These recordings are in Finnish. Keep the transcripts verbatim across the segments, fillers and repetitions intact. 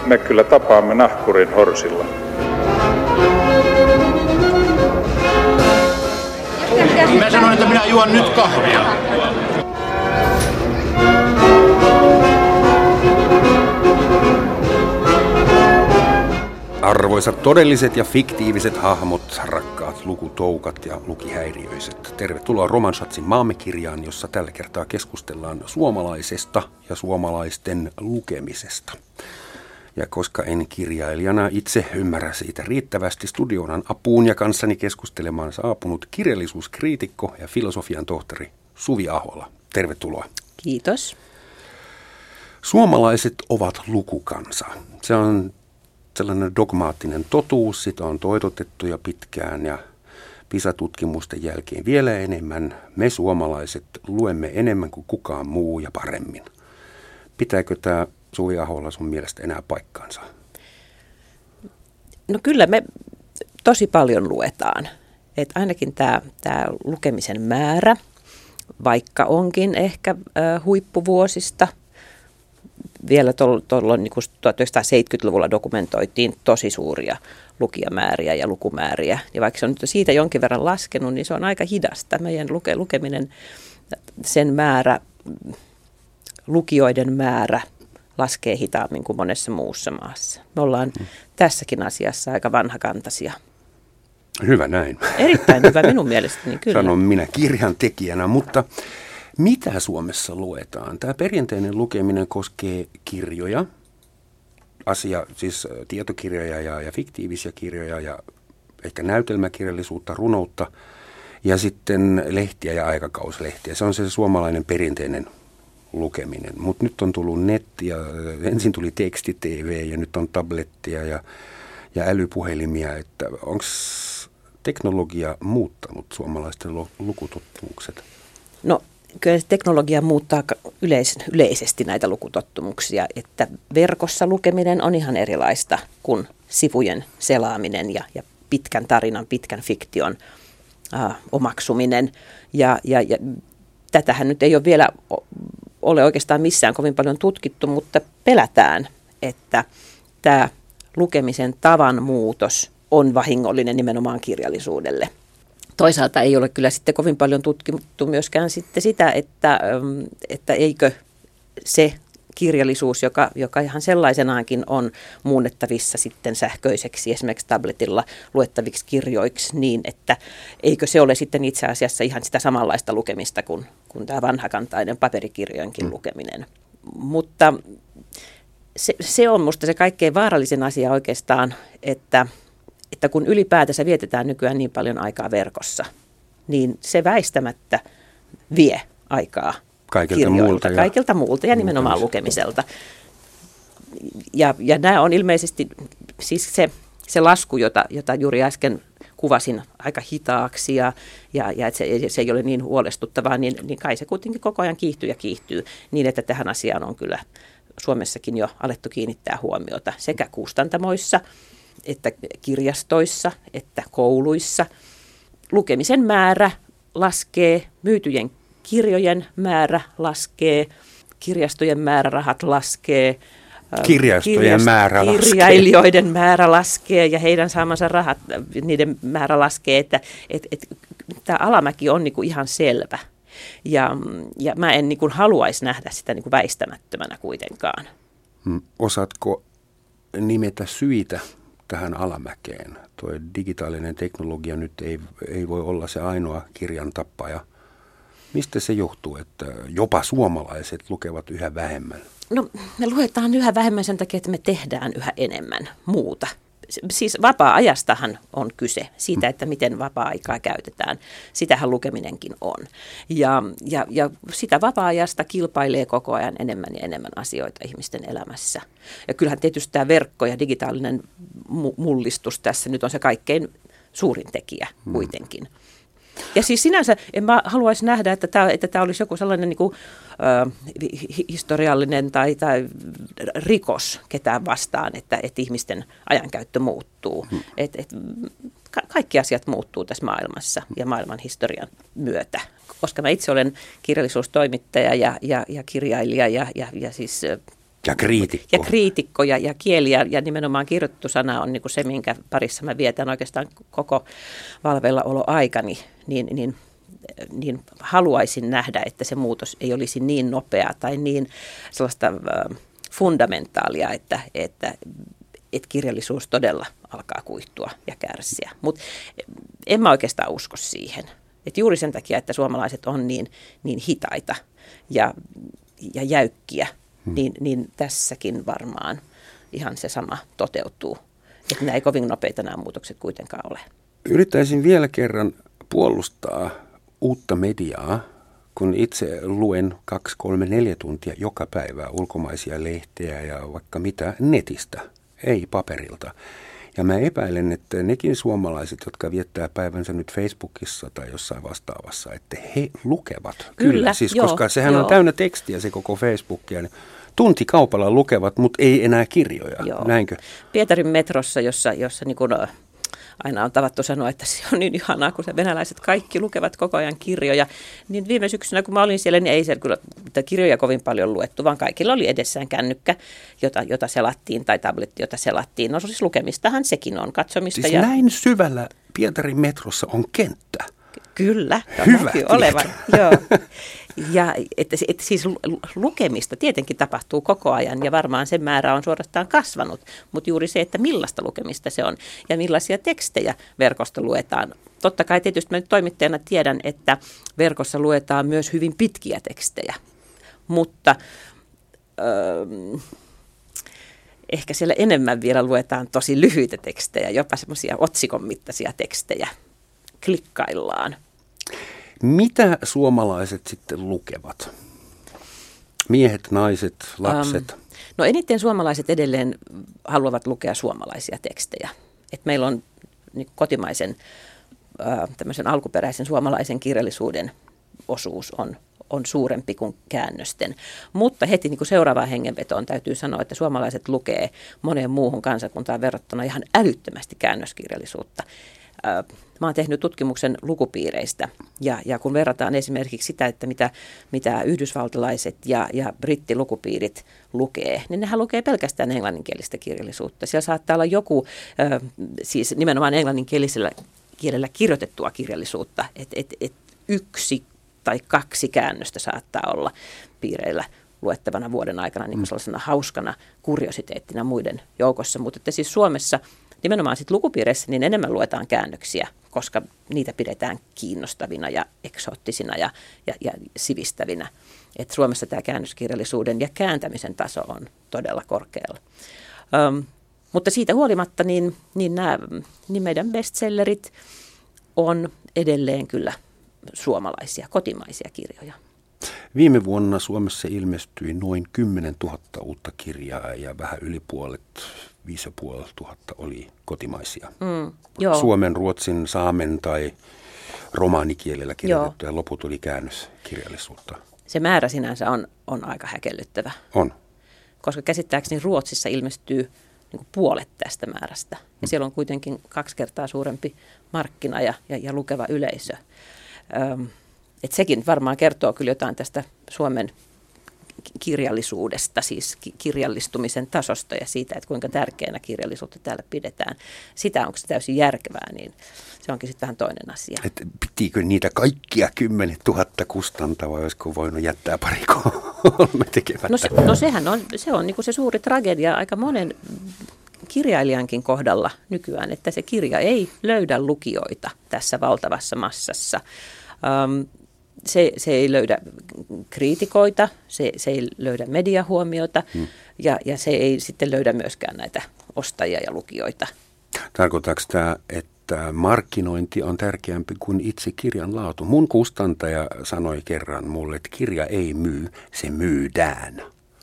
me kyllä tapaamme nahkurin horsilla. Mä sanoin, että minä juon nyt kahvia. Arvoisat todelliset ja fiktiiviset hahmot, rakkaat lukutoukat ja lukihäiriöiset. Tervetuloa Roman Schatzin Maamme-kirjaan, jossa tällä kertaa keskustellaan suomalaisesta ja suomalaisten lukemisesta. Ja koska en kirjailijana itse ymmärrä siitä riittävästi, studioon apuun ja kanssani keskustelemaan saapunut kirjallisuuskriitikko ja filosofian tohtori Suvi Ahola. Tervetuloa. Kiitos. Suomalaiset ovat lukukansa. Se on sellainen dogmaattinen totuus, sitä on toitotettu jo pitkään ja PISA-tutkimusten jälkeen vielä enemmän. Me suomalaiset luemme enemmän kuin kukaan muu ja paremmin. Pitääkö tämä Suvi Ahola sun mielestä enää paikkaansa? No kyllä me tosi paljon luetaan. Et ainakin tämä, tämä lukemisen määrä, vaikka onkin ehkä äh, huippuvuosista, vielä tuolloin niin tuhatyhdeksänsataaseitsemänkymmentäluvulla dokumentoitiin tosi suuria lukijamääriä ja lukumääriä. Ja vaikka se on nyt siitä jonkin verran laskenut, niin se on aika hidasta. Meidän luke, lukeminen, sen määrä, lukijoiden määrä laskee hitaammin kuin monessa muussa maassa. Me ollaan hmm. tässäkin asiassa aika vanhakantaisia. Hyvä näin. Erittäin hyvä minun mielestäni, kyllä. Sanon minä kirjan tekijänä, mutta mitä Suomessa luetaan? Tämä perinteinen lukeminen koskee kirjoja, asia, siis tietokirjoja ja, ja fiktiivisiä kirjoja ja ehkä näytelmäkirjallisuutta, runoutta ja sitten lehtiä ja aikakauslehtiä. Se on se suomalainen perinteinen lukeminen, mutta nyt on tullut netti ja ensin tuli teksti-T V ja nyt on tablettia ja, ja älypuhelimia, että onko teknologia muuttanut suomalaisten lukutottumukset? No kyllä teknologia muuttaa yleis- yleisesti näitä lukutottumuksia, että verkossa lukeminen on ihan erilaista kuin sivujen selaaminen ja, ja pitkän tarinan, pitkän fiktion äh, omaksuminen. Ja, ja, ja tätähän nyt ei ole vielä ole oikeastaan missään kovin paljon tutkittu, mutta pelätään, että tämä lukemisen tavan muutos on vahingollinen nimenomaan kirjallisuudelle. Toisaalta ei ole kyllä sitten kovin paljon tutkittu myöskään sitten sitä, että, että eikö se kirjallisuus, joka, joka ihan sellaisenaankin on muunnettavissa sitten sähköiseksi, esimerkiksi tabletilla luettaviksi kirjoiksi, niin että eikö se ole sitten itse asiassa ihan sitä samanlaista lukemista kuin, kuin tämä vanhakantainen paperikirjojenkin mm. lukeminen. Mutta se, se on musta se kaikkein vaarallisin asia oikeastaan, että että kun ylipäätänsä vietetään nykyään niin paljon aikaa verkossa, niin se väistämättä vie aikaa kaikilta muulta, kaikilta muulta ja nimenomaan lukemiselta. Ja, ja nämä on ilmeisesti siis se, se lasku, jota, jota juuri äsken kuvasin aika hitaaksi ja, ja, ja että se, se ei ole niin huolestuttavaa, niin, niin kai se kuitenkin koko ajan kiihtyy ja kiihtyy niin, että tähän asiaan on kyllä Suomessakin jo alettu kiinnittää huomiota sekä kustantamoissa, että kirjastoissa, että kouluissa. Lukemisen määrä laskee, myytyjen kirjojen määrä laskee, kirjastojen määrärahat laskee, kirjastojen kirjast- määrä laskee. Kirjailijoiden määrä laskee ja heidän saamansa rahat, niiden määrä laskee, että et, et, tämä alamäki on niinku ihan selvä. Ja, ja mä en niinku haluaisi nähdä sitä niinku väistämättömänä kuitenkaan. Osaatko nimetä syitä tähän alamäkeen? Tuo digitaalinen teknologia nyt ei, ei voi olla se ainoa kirjan tappaja. Mistä se johtuu, että jopa suomalaiset lukevat yhä vähemmän? No me luetaan yhä vähemmän sen takia, että me tehdään yhä enemmän muuta. Siis vapaa-ajastahan on kyse, siitä, että miten vapaa-aikaa käytetään. Sitähän lukeminenkin on. Ja, ja, ja sitä vapaa-ajasta kilpailee koko ajan enemmän ja enemmän asioita ihmisten elämässä. Ja kyllähän tietysti tämä verkko ja digitaalinen mullistus tässä nyt on se kaikkein suurin tekijä kuitenkin. Hmm. Ja siis sinänsä en mä haluaisi nähdä, että tämä, että tämä olisi joku sellainen niin kuin, ö, historiallinen tai, tai rikos ketään vastaan, että, että ihmisten ajankäyttö muuttuu. Hmm. Et, et, ka- kaikki asiat muuttuu tässä maailmassa ja maailman historian myötä. Koska mä itse olen kirjallisuustoimittaja ja, ja, ja kirjailija ja, ja, ja siis Ja kriitikko. Ja kriitikko ja, ja kieli ja, ja nimenomaan kirjoitettu sana on niin kuin se, minkä parissa mä vietän oikeastaan koko valveillaoloaikani, niin, niin, niin haluaisin nähdä, että se muutos ei olisi niin nopea tai niin sellaista äh, fundamentaalia, että, että, että kirjallisuus todella alkaa kuihtua ja kärsiä. Mutta en mä oikeastaan usko siihen. Et juuri sen takia, että suomalaiset on niin, niin hitaita ja, ja jäykkiä, hmm. niin, niin tässäkin varmaan ihan se sama toteutuu. Että nämä ei kovin nopeita nämä muutokset kuitenkaan ole. Yrittäisin vielä kerran puolustaa uutta mediaa, kun itse luen kaksi, kolme, neljä tuntia joka päivä ulkomaisia lehteä ja vaikka mitä netistä, ei paperilta. Ja mä epäilen, että nekin suomalaiset, jotka viettää päivänsä nyt Facebookissa tai jossain vastaavassa, että he lukevat. Kyllä, Kyllä siis joo, koska sehän joo. on täynnä tekstiä se koko Facebookia. Niin tuntikaupalla lukevat, mutta ei enää kirjoja. Joo. Näinkö? Pietarin metrossa, jossa, jossa niin kuin aina on tavattu sanoa, että se on niin ihanaa, kun se venäläiset kaikki lukevat koko ajan kirjoja. Niin viime syksynä, kun mä olin siellä, niin ei siellä kyllä kirjoja kovin paljon luettu, vaan kaikilla oli edessään kännykkä, jota, jota selattiin, tai tabletti, jota selattiin. No siis lukemistahan sekin on, katsomista. Siis ja näin syvällä Pietarin metrossa on kenttä. Kyllä, hyvä olevan. Joo. Ja että, että siis lukemista tietenkin tapahtuu koko ajan ja varmaan sen määrä on suorastaan kasvanut, mutta juuri se, että millaista lukemista se on ja millaisia tekstejä verkosta luetaan. Totta kai tietysti mä nyt toimittajana tiedän, että verkossa luetaan myös hyvin pitkiä tekstejä, mutta öö, ehkä siellä enemmän vielä luetaan tosi lyhyitä tekstejä, jopa semmoisia otsikon mittaisia tekstejä. Klikkaillaan. Mitä suomalaiset sitten lukevat? Miehet, naiset, lapset? Um, no eniten suomalaiset edelleen haluavat lukea suomalaisia tekstejä. Et meillä on niin kotimaisen, äh, tämmöisen alkuperäisen suomalaisen kirjallisuuden osuus on, on suurempi kuin käännösten. Mutta heti niin kuin seuraavaan hengenvetoon täytyy sanoa, että suomalaiset lukee moneen muuhun kansakuntaan verrattuna ihan älyttömästi käännöskirjallisuutta. Mä oon tehnyt tutkimuksen lukupiireistä ja, ja kun verrataan esimerkiksi sitä, että mitä, mitä yhdysvaltalaiset ja, ja brittilukupiirit lukee, niin nehän lukee pelkästään englanninkielistä kirjallisuutta. Siellä saattaa olla joku, äh, siis nimenomaan englanninkielisellä kielellä kirjoitettua kirjallisuutta, että et, et yksi tai kaksi käännöstä saattaa olla piireillä luettavana vuoden aikana niin kuin sellaisena hauskana kuriositeettina muiden joukossa, mutta että siis Suomessa nimenomaan sit lukupiireissä niin enemmän luetaan käännöksiä, koska niitä pidetään kiinnostavina ja eksoottisina ja, ja, ja sivistävinä. Et Suomessa tämä käännöskirjallisuuden ja kääntämisen taso on todella korkealla. Öm, mutta siitä huolimatta niin, niin, nämä, niin meidän bestsellerit on edelleen kyllä suomalaisia, kotimaisia kirjoja. Viime vuonna Suomessa ilmestyi noin kymmenen tuhatta uutta kirjaa ja vähän yli puolet, viisi ja puoli tuhatta oli kotimaisia. Mm, joo. Suomen, ruotsin, saamen tai romaanikielellä kirjoitettu ja loput oli käännöskirjallisuutta. Se määrä sinänsä on, on aika häkellyttävä. On. Koska käsittääkseni Ruotsissa ilmestyy niin kuin puolet tästä määrästä. Ja mm. siellä on kuitenkin kaksi kertaa suurempi markkina ja, ja, ja lukeva yleisö. Öm, Et sekin varmaan kertoo kyllä jotain tästä Suomen kirjallisuudesta, siis kirjallistumisen tasosta ja siitä, että kuinka tärkeänä kirjallisuutta täällä pidetään. Sitä, onko se täysin järkevää, niin se onkin sitten vähän toinen asia. Et pitikö niitä kaikkia kymmenen tuhatta kustantaa vai olisiko voinut jättää pari kolme tekemättä? No, se, no sehän on, se on niin kuin se suuri tragedia aika monen kirjailijankin kohdalla nykyään, että se kirja ei löydä lukijoita tässä valtavassa massassa. Um, Se, se ei löydä kriitikoita, se, se ei löydä mediahuomiota hmm. ja, ja se ei sitten löydä myöskään näitä ostajia ja lukijoita. Tarkoittaako tämä, että markkinointi on tärkeämpi kuin itse kirjan laatu? Mun kustantaja sanoi kerran mulle, että kirja ei myy, se myydään.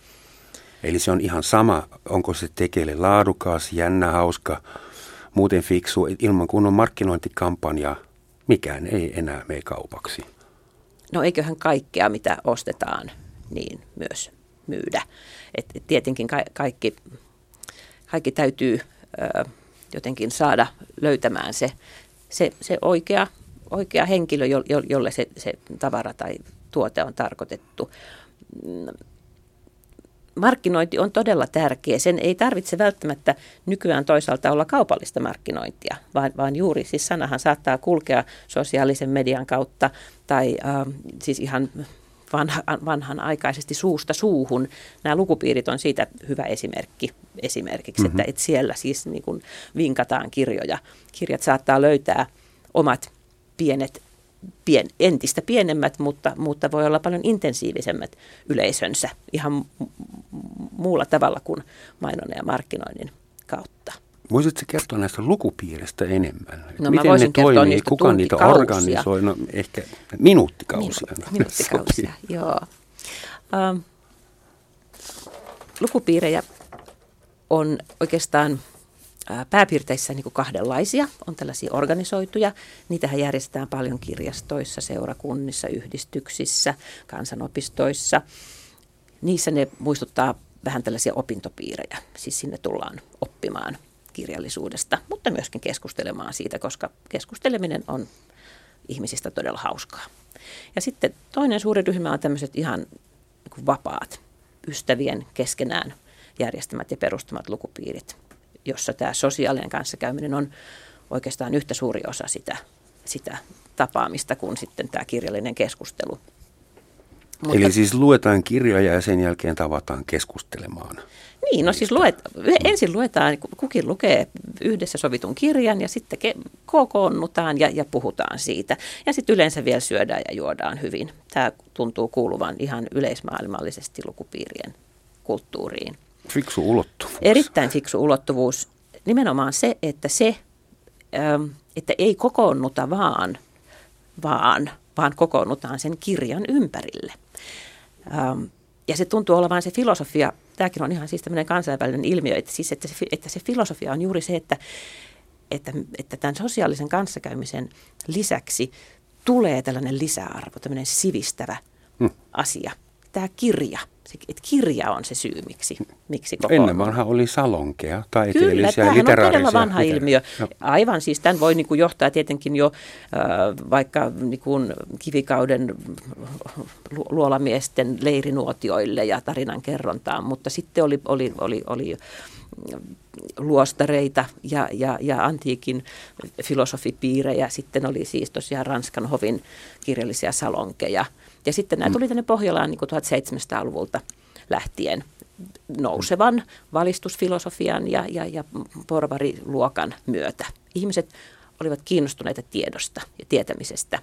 Eli se on ihan sama, onko se tekele laadukas, jännä, hauska, muuten fiksu, ilman kunnon markkinointikampanja, mikään ei enää mene kaupaksi. No eiköhän kaikkea, mitä ostetaan, niin myös myydä. Et tietenkin ka- kaikki, kaikki täytyy ö, jotenkin saada löytämään se, se, se oikea, oikea henkilö, jo, jo, jolle se, se tavara tai tuote on tarkoitettu. markkinointi on todella tärkeä. Sen ei tarvitse välttämättä nykyään toisaalta olla kaupallista markkinointia, vaan, vaan juuri siis sanahan saattaa kulkea sosiaalisen median kautta tai äh, siis ihan vanha, vanhanaikaisesti suusta suuhun. Nämä lukupiirit on siitä hyvä esimerkki esimerkiksi, mm-hmm. että, että siellä siis niin kuin vinkataan kirjoja. Kirjat saattaa löytää omat pienet, pien, entistä pienemmät, mutta, mutta voi olla paljon intensiivisemmät yleisönsä ihan muulla tavalla kuin mainonnan ja markkinoinnin kautta. Voisitko kertoa näistä lukupiiristä enemmän? No, miten ne toimii, kuka niitä organisoi? No, ehkä minuuttikausia. Minu, minuuttikausia, joo. Uh, lukupiirejä on oikeastaan uh, pääpiirteissä niin kuin kahdenlaisia. On tällaisia organisoituja. Niitähän järjestetään paljon kirjastoissa, seurakunnissa, yhdistyksissä, kansanopistoissa. Niissä ne muistuttaa vähän tällaisia opintopiirejä. Siis sinne tullaan oppimaan kirjallisuudesta, mutta myöskin keskustelemaan siitä, koska keskusteleminen on ihmisistä todella hauskaa. Ja sitten toinen suuri ryhmä on tämmöiset ihan niin kuin vapaat, ystävien keskenään järjestämät ja perustamat lukupiirit, jossa tämä sosiaalinen kanssakäyminen on oikeastaan yhtä suuri osa sitä, sitä tapaamista kuin sitten tämä kirjallinen keskustelu. Mutta, eli siis luetaan kirjoja ja sen jälkeen tavataan keskustelemaan. Niin, no siis luet, ensin luetaan, kukin lukee yhdessä sovitun kirjan ja sitten kokoonnutaan ja, ja puhutaan siitä. Ja sitten yleensä vielä syödään ja juodaan hyvin. Tämä tuntuu kuuluvan ihan yleismaailmallisesti lukupiirien kulttuuriin. Fiksu ulottuvuus. Erittäin fiksu ulottuvuus. Nimenomaan se, että se, että ei kokoonnuta vaan, vaan, vaan kokoonnutaan sen kirjan ympärille. Ja se tuntuu olevan se filosofia, tämäkin on ihan siis tämmöinen kansainvälinen ilmiö, että, siis, että, se, että se filosofia on juuri se, että, että, että tämän sosiaalisen kanssakäymisen lisäksi tulee tällainen lisäarvo, tämmöinen sivistävä hmm. asia. Tämä kirja, se, että kirja on se syy, miksi, miksi koko ennen vanha oli salonkeja, taiteellisia ja literaarisia. Kyllä, tämähän on todella vanha mitä? ilmiö. No. Aivan siis tämän voi niin kuin johtaa tietenkin jo äh, vaikka niin kuin kivikauden luolamiesten leirinuotioille ja tarinan kerrontaan, mutta sitten oli, oli, oli, oli luostareita ja, ja, ja antiikin filosofipiirejä, sitten oli siis tosiaan Ranskan hovin kirjallisia salonkeja. Ja sitten nämä tuli tänne Pohjolaan niin kuin tuhatseitsemänsataaluvulta lähtien nousevan valistusfilosofian ja, ja, ja porvariluokan myötä. Ihmiset olivat kiinnostuneita tiedosta ja tietämisestä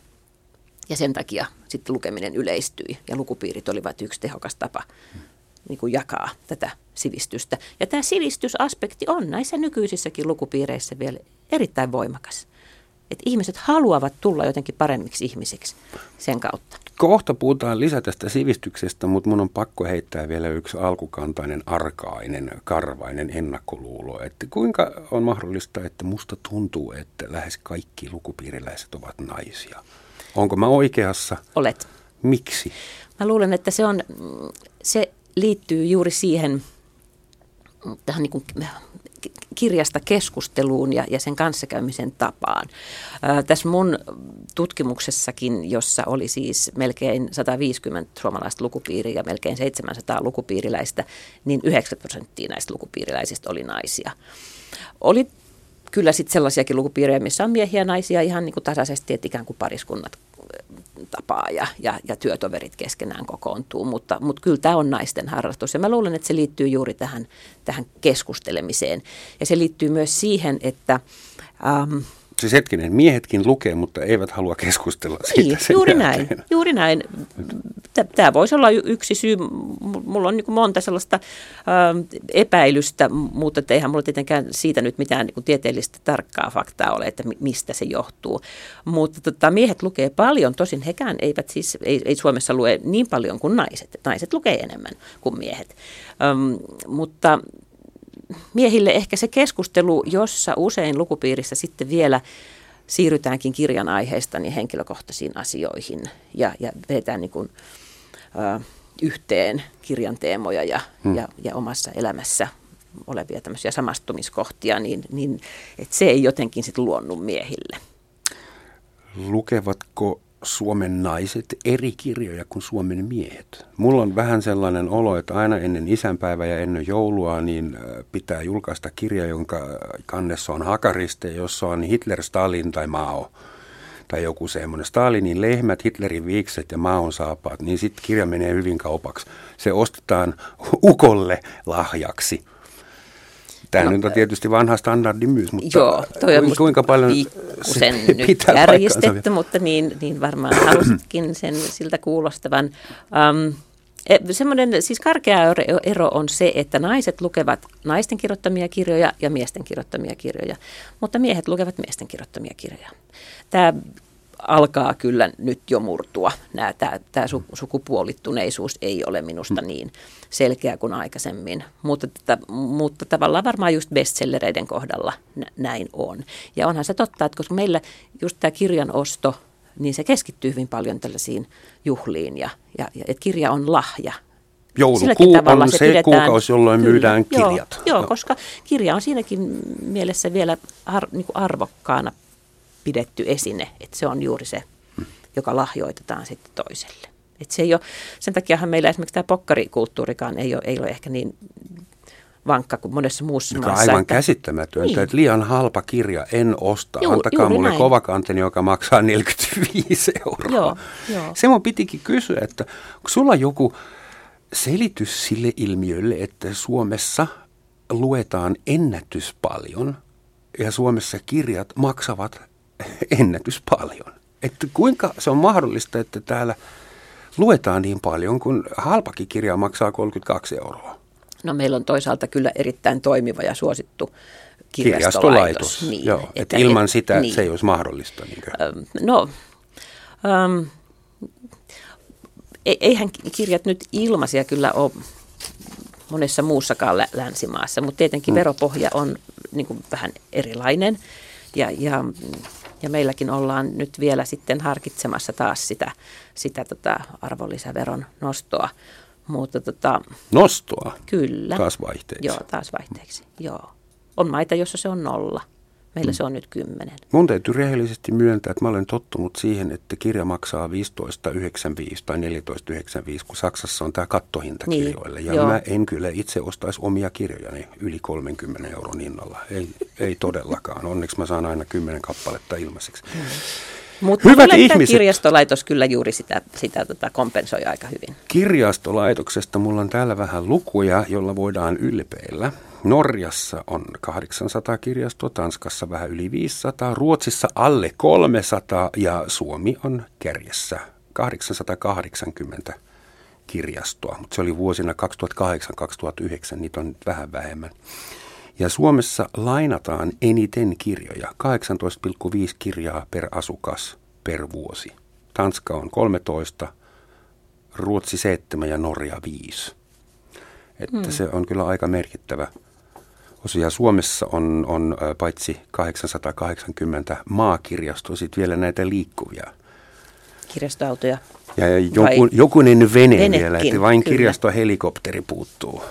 ja sen takia sitten lukeminen yleistyi ja lukupiirit olivat yksi tehokas tapa niin kuin jakaa tätä sivistystä. Ja tämä sivistysaspekti on näissä nykyisissäkin lukupiireissä vielä erittäin voimakas. Että ihmiset haluavat tulla jotenkin paremmiksi ihmisiksi sen kautta. Kohta puhutaan lisää tästä sivistyksestä, mutta mun on pakko heittää vielä yksi alkukantainen, arkainen, karvainen ennakkoluulo. Että kuinka on mahdollista, että musta tuntuu, että lähes kaikki lukupiiriläiset ovat naisia? Onko mä oikeassa? Olet. Miksi? Mä luulen, että se, on, se liittyy juuri siihen tähän niin kuin kirjasta keskusteluun ja, ja sen kanssakäymisen tapaan. Ää, tässä mun tutkimuksessakin, jossa oli siis melkein sata viisikymmentä suomalaista lukupiiriä ja melkein seitsemänsataa lukupiiriläistä, niin yhdeksänkymmentä prosenttia näistä lukupiiriläisistä oli naisia. Oli kyllä sitten sellaisiakin lukupiirejä, missä on miehiä ja naisia ihan niin kuin tasaisesti, että ikään kuin pariskunnat tapaa ja, ja, ja työtoverit keskenään kokoontuu, mutta, mutta kyllä tämä on naisten harrastus ja mä luulen, että se liittyy juuri tähän, tähän keskustelemiseen ja se liittyy myös siihen, että ähm, siis hetkinen, miehetkin lukee, mutta eivät halua keskustella siitä niin, sen juuri jälkeen. näin, juuri näin. Tämä voisi olla yksi syy. Mulla on niin kuin monta sellaista äh, epäilystä, mutta eihän mulla tietenkään siitä nyt mitään niin kuin tieteellistä tarkkaa faktaa ole, että mistä se johtuu. Mutta tota, miehet lukee paljon, tosin hekään eivät siis, ei, ei Suomessa lue niin paljon kuin naiset. Naiset lukee enemmän kuin miehet, ähm, mutta miehille ehkä se keskustelu, jossa usein lukupiirissä sitten vielä siirrytäänkin kirjan aiheesta niin henkilökohtaisiin asioihin ja, ja vedetään niin kuin, ö, yhteen kirjan teemoja ja, hmm. ja, ja omassa elämässä olevia tämmöisiä samastumiskohtia, niin, niin että se ei jotenkin sitten luonnut miehille. Lukevatko Suomen naiset eri kirjoja kuin Suomen miehet? Mulla on vähän sellainen olo, että aina ennen isänpäivää ja ennen joulua niin pitää julkaista kirja, jonka kannessa on hakariste, jossa on Hitler, Stalin tai Mao. Tai joku semmoinen Stalinin lehmät, Hitlerin viikset ja Maon saapaat, niin sitten kirja menee hyvin kaupaksi. Se ostetaan ukolle lahjaksi. Tämä no, nyt on tietysti vanha standardimyys, mutta joo, toi on kuinka paljon se pitää järjestetty, mutta niin, niin varmaan halusitkin sen siltä kuulostavan. Um, semmoinen siis karkea ero on se, että naiset lukevat naisten kirjoittamia kirjoja ja miesten kirjoittamia kirjoja, mutta miehet lukevat miesten kirjoittamia kirjoja. Tämä alkaa kyllä nyt jo murtua. Nämä, tämä, tämä sukupuolittuneisuus ei ole minusta niin selkeä kuin aikaisemmin, mutta, mutta tavallaan varmaan just bestsellereiden kohdalla näin on. Ja onhan se totta, että koska meillä just tämä kirjan osto, niin se keskittyy hyvin paljon tällaisiin juhliin ja, ja, ja että kirja on lahja. Joulukuu on se, se pidetään, kuukausi, jolloin kyllä, myydään kirjat. Joo, joo, koska kirja on siinäkin mielessä vielä ar, niin kuin arvokkaana pidetty esine, että se on juuri se, joka lahjoitetaan sitten toiselle. Että se ei ole, sen takiahan meillä esimerkiksi tämä pokkarikulttuurikaan ei ole, ei ole ehkä niin vankka kuin monessa muussa joka maassa. Aivan että, käsittämätöntä, niin. Että liian halpa kirja, en osta. Juu, Antakaa mulle näin. Kovakanteni, joka maksaa neljäkymmentäviisi euroa. Joo, joo. Se mun pitikin kysyä, että onko sulla joku selitys sille ilmiölle, että Suomessa luetaan ennätys paljon ja Suomessa kirjat maksavat ennätys paljon. Että kuinka se on mahdollista, että täällä luetaan niin paljon, kun halpakin kirja maksaa kolmekymmentäkaksi euroa? No meillä on toisaalta kyllä erittäin toimiva ja suosittu kirjastolaitos. Kirjastolaitos, niin, joo. Että, että ilman et, sitä niin. Se ei olisi mahdollista. Niinkö? No, ähm, eihän kirjat nyt ilmaisia kyllä ole monessa muussakaan lä- länsimaassa, mutta tietenkin hmm. veropohja on niin kuin vähän erilainen ja, ja Ja meilläkin ollaan nyt vielä sitten harkitsemassa taas sitä, sitä tota arvonlisäveron nostoa. Mutta tota, nostoa? Kyllä. Taas vaihteeksi? Joo, taas vaihteeksi. Joo. On maita, jossa se on nolla. Meillä hmm. se on nyt kymmenen. Mun täytyy rehellisesti myöntää, että mä olen tottunut siihen, että kirja maksaa viisitoista yhdeksänkymmentäviisi tai neljätoista yhdeksänkymmentäviisi, kun Saksassa on tämä kattohinta niin, kirjoille. Ja joo. Mä en kyllä itse ostaisi omia kirjojani yli kolmenkymmenen euron hinnalla. Ei, ei todellakaan. Onneksi mä saan aina kymmenen kappaletta ilmaiseksi. Hmm. Mutta kirjastolaitos kyllä juuri sitä, sitä tota kompensoi aika hyvin. Kirjastolaitoksesta mulla on täällä vähän lukuja, jolla voidaan ylpeillä. Norjassa on kahdeksansataa kirjastoa, Tanskassa vähän yli viisisataa, Ruotsissa alle kolmesataa ja Suomi on kärjessä kahdeksansataakahdeksankymmentä kirjastoa. Mutta se oli vuosina kaksituhattakahdeksan kaksituhattayhdeksän, niitä on nyt vähän vähemmän. Ja Suomessa lainataan eniten kirjoja, kahdeksantoista pilkku viisi kirjaa per asukas per vuosi. Tanska on kolmetoista, Ruotsi seitsemän ja Norja viisi. Että hmm. se on kyllä aika merkittävä osia. Suomessa on, on paitsi kahdeksansataakahdeksankymmentä maakirjastoa, sitten vielä näitä liikkuvia. Kirjastoautoja. Ja, ja joku, jokunen vene Venetkin, vielä, että vain kyllä. Kirjastohelikopteri puuttuu.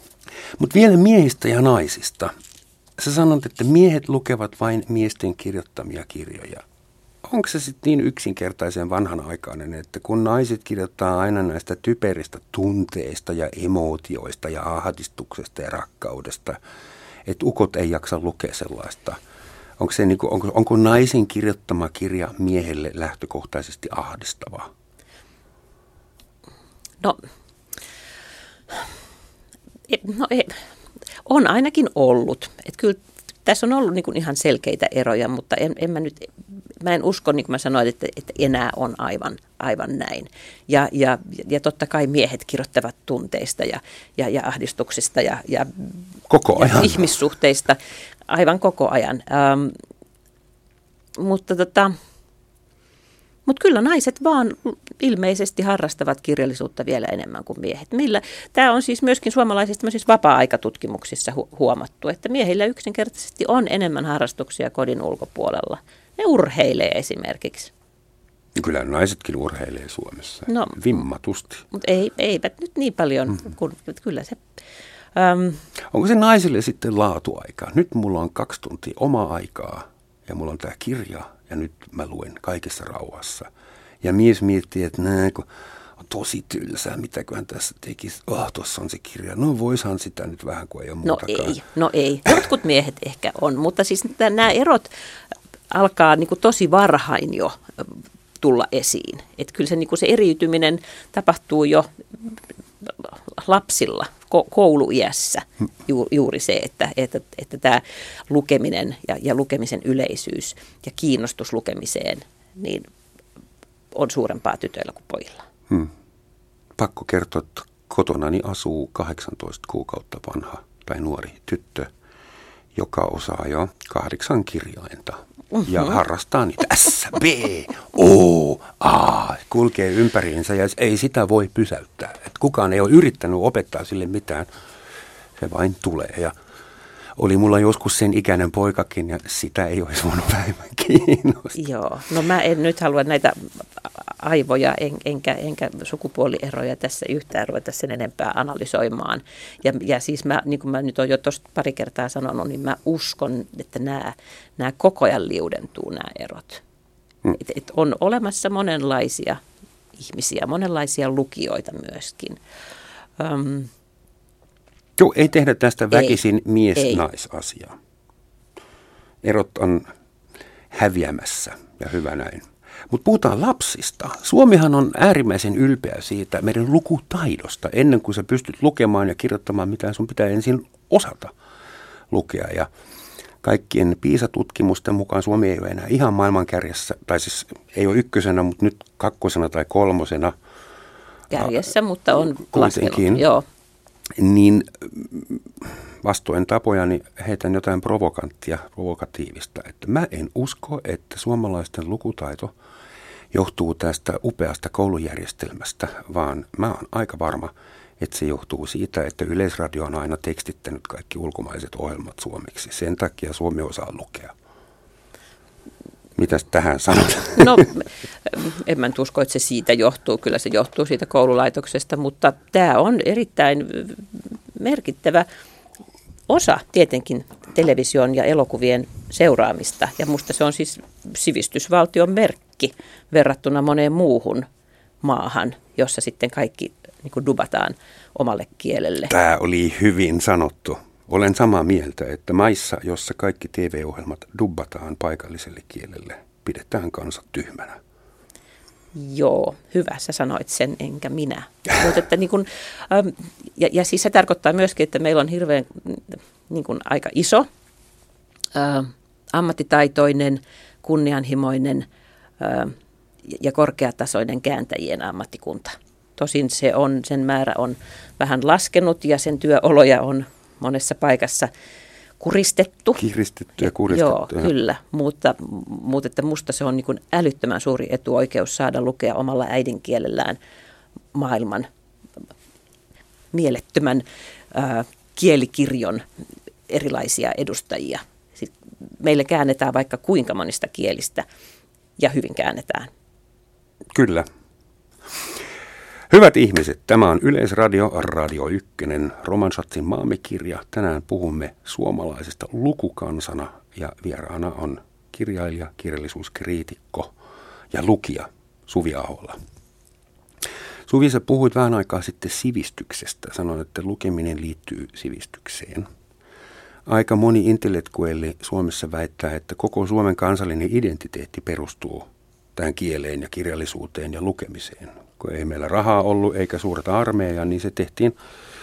Mutta vielä miehistä ja naisista. Sä sanot, että miehet lukevat vain miesten kirjoittamia kirjoja. Onko se sitten niin yksinkertaisen vanhanaikainen, että kun naiset kirjoittaa aina näistä typeristä tunteista ja emootioista ja ahdistuksesta ja rakkaudesta, että ukot ei jaksa lukea sellaista? Onko, se niin kuin, onko, onko naisen kirjoittama kirja miehelle lähtökohtaisesti ahdistava? No, no ei, on ainakin ollut. Että kyllä tässä on ollut niin kuin ihan selkeitä eroja, mutta en, en mä nyt... Mä en usko, niin kuin mä sanoin, että, että enää on aivan, aivan näin. Ja, ja, ja totta kai miehet kirjoittavat tunteista ja, ja, ja ahdistuksista ja, ja, koko ajan. ja ihmissuhteista aivan koko ajan. Ähm, mutta, tota, mutta kyllä naiset vaan ilmeisesti harrastavat kirjallisuutta vielä enemmän kuin miehet. Millä, tämä on siis myöskin suomalaisissa vapaa-aikatutkimuksissa hu- huomattu, että miehillä yksinkertaisesti on enemmän harrastuksia kodin ulkopuolella. Ne urheilee esimerkiksi. Kyllä naisetkin urheilee Suomessa, no, vimmatusti. Mutta ei, eivät nyt niin paljon, mm-hmm. kun kyllä se... Äm, Onko se naisille sitten laatuaikaa? Nyt mulla on kaksi tuntia omaa aikaa ja mulla on tämä kirja ja nyt mä luen kaikessa rauhassa. Ja mies miettii, että nää, kun on tosi tylsää, mitäköhän tässä tekisi. Oh, tuossa on se kirja. No voishan sitä nyt vähän, kun ei ole No muutakaan. ei, no ei. Jotkut miehet ehkä on, mutta siis nämä erot alkaa niin kuin tosi varhain jo tulla esiin. Että kyllä se, niin kuin se eriytyminen tapahtuu jo lapsilla, kouluiässä ju, juuri se, että, että, että tämä lukeminen ja, ja lukemisen yleisyys ja kiinnostus lukemiseen niin on suurempaa tytöillä kuin pojilla. Hmm. Pakko kertoa, että kotonani asuu kahdeksantoista kuukautta vanha tai nuori tyttö, joka osaa jo kahdeksan kirjainta. Ja uh-huh. harrastaa niitä S, B, O, A, kulkee ympäriinsä ja ei sitä voi pysäyttää. Et kukaan ei ole yrittänyt opettaa sille mitään, se vain tulee. Ja oli mulla joskus sen ikäinen poikakin ja sitä ei olisi voinut vähemmän kiinnostaa. Joo, no mä en nyt halua näitä aivoja en, enkä, enkä sukupuolieroja tässä yhtään ruveta sen enempää analysoimaan. Ja, ja siis mä, niin kuin mä nyt olen jo tuosta pari kertaa sanonut, niin mä uskon, että nämä, nämä koko ajan liudentuu nämä erot. Hmm. Et, et on olemassa monenlaisia ihmisiä, monenlaisia lukijoita myöskin. Um, Joo, ei tehdä tästä väkisin mies-naisasiaa. Erot on häviämässä ja hyvä näin. Mutta puhutaan lapsista. Suomihan on äärimmäisen ylpeä siitä meidän lukutaidosta. Ennen kuin sä pystyt lukemaan ja kirjoittamaan mitään, sun pitää ensin osata lukea. Ja kaikkien PISA-tutkimusten mukaan Suomi ei ole enää ihan maailmankärjessä, tai siis ei ole ykkösenä, mutta nyt kakkosena tai kolmosena. Kärjessä, mutta on laskenut, joo. Niin vastoin tapojani heitän jotain provokanttia, provokatiivista, että mä en usko, että suomalaisten lukutaito johtuu tästä upeasta koulujärjestelmästä, vaan mä oon aika varma, että se johtuu siitä, että Yleisradio on aina tekstittänyt kaikki ulkomaiset ohjelmat suomeksi. Sen takia Suomi osaa lukea. Mitäs tähän sanot? No, en mä nyt usko, että se siitä johtuu. Kyllä se johtuu siitä koululaitoksesta, mutta tämä on erittäin merkittävä osa tietenkin television ja elokuvien seuraamista. Ja musta se on siis sivistysvaltion merkki verrattuna moneen muuhun maahan, jossa sitten kaikki niin kuin dubataan omalle kielelle. Tämä oli hyvin sanottu. Olen samaa mieltä, että maissa, jossa kaikki T V-ohjelmat dubbataan paikalliselle kielelle, pidetään kansa tyhmänä. Joo, hyvä, sä sanoit sen, enkä minä. Mutta että niin kun, ja, ja siis se tarkoittaa myöskin, että meillä on hirveän niin kun aika iso, ä, ammattitaitoinen, kunnianhimoinen ä, ja korkeatasoinen kääntäjien ammattikunta. Tosin se on, sen määrä on vähän laskenut ja sen työoloja on monessa paikassa kuristettu. Kiristetty ja kuristettu. Joo, kyllä, mutta, mutta että musta se on niin kuin älyttömän suuri etuoikeus saada lukea omalla äidinkielellään maailman mielettömän äh, kielikirjon erilaisia edustajia. Sitten meille käännetään vaikka kuinka monista kielistä ja hyvin käännetään. Kyllä. Hyvät ihmiset, tämä on Yleisradio, Radio Ykkönen, Roman Schatzin Maamme-kirja. Tänään puhumme suomalaisesta lukukansana ja vieraana on kirjailija, kirjallisuuskriitikko ja lukija Suvi Ahola. Suvi, sä puhuit vähän aikaa sitten sivistyksestä. Sanoin, että lukeminen liittyy sivistykseen. Aika moni intellektuelli Suomessa väittää, että koko Suomen kansallinen identiteetti perustuu tähän kieleen ja kirjallisuuteen ja lukemiseen. Kun ei meillä rahaa ollut eikä suurta armeijaa, niin se tehtiin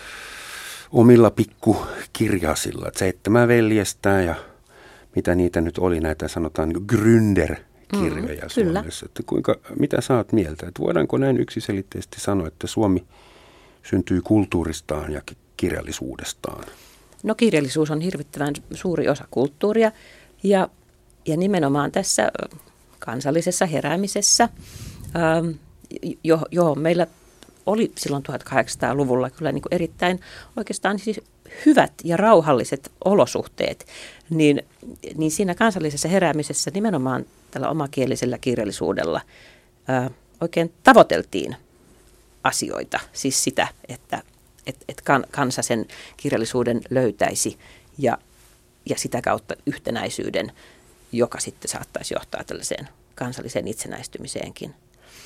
omilla pikkukirjasilla. Seitsemän veljestä ja mitä niitä nyt oli, näitä sanotaan niin Gründer-kirjoja mm, Suomessa. Että kuinka, mitä sä oot mieltä? Että voidaanko näin yksiselitteisesti sanoa, että Suomi syntyy kulttuuristaan ja kirjallisuudestaan? No kirjallisuus on hirvittävän suuri osa kulttuuria ja, ja nimenomaan tässä kansallisessa heräämisessä, ähm, johon jo, meillä oli silloin tuhatkahdeksansataaluvulla kyllä niin kuin erittäin oikeastaan siis hyvät ja rauhalliset olosuhteet, niin, niin siinä kansallisessa heräämisessä nimenomaan tällä omakielisellä kirjallisuudella ää, oikein tavoiteltiin asioita, siis sitä, että et, et kan, kansa sen kirjallisuuden löytäisi ja, ja sitä kautta yhtenäisyyden, joka sitten saattaisi johtaa tällaiseen kansalliseen itsenäistymiseenkin.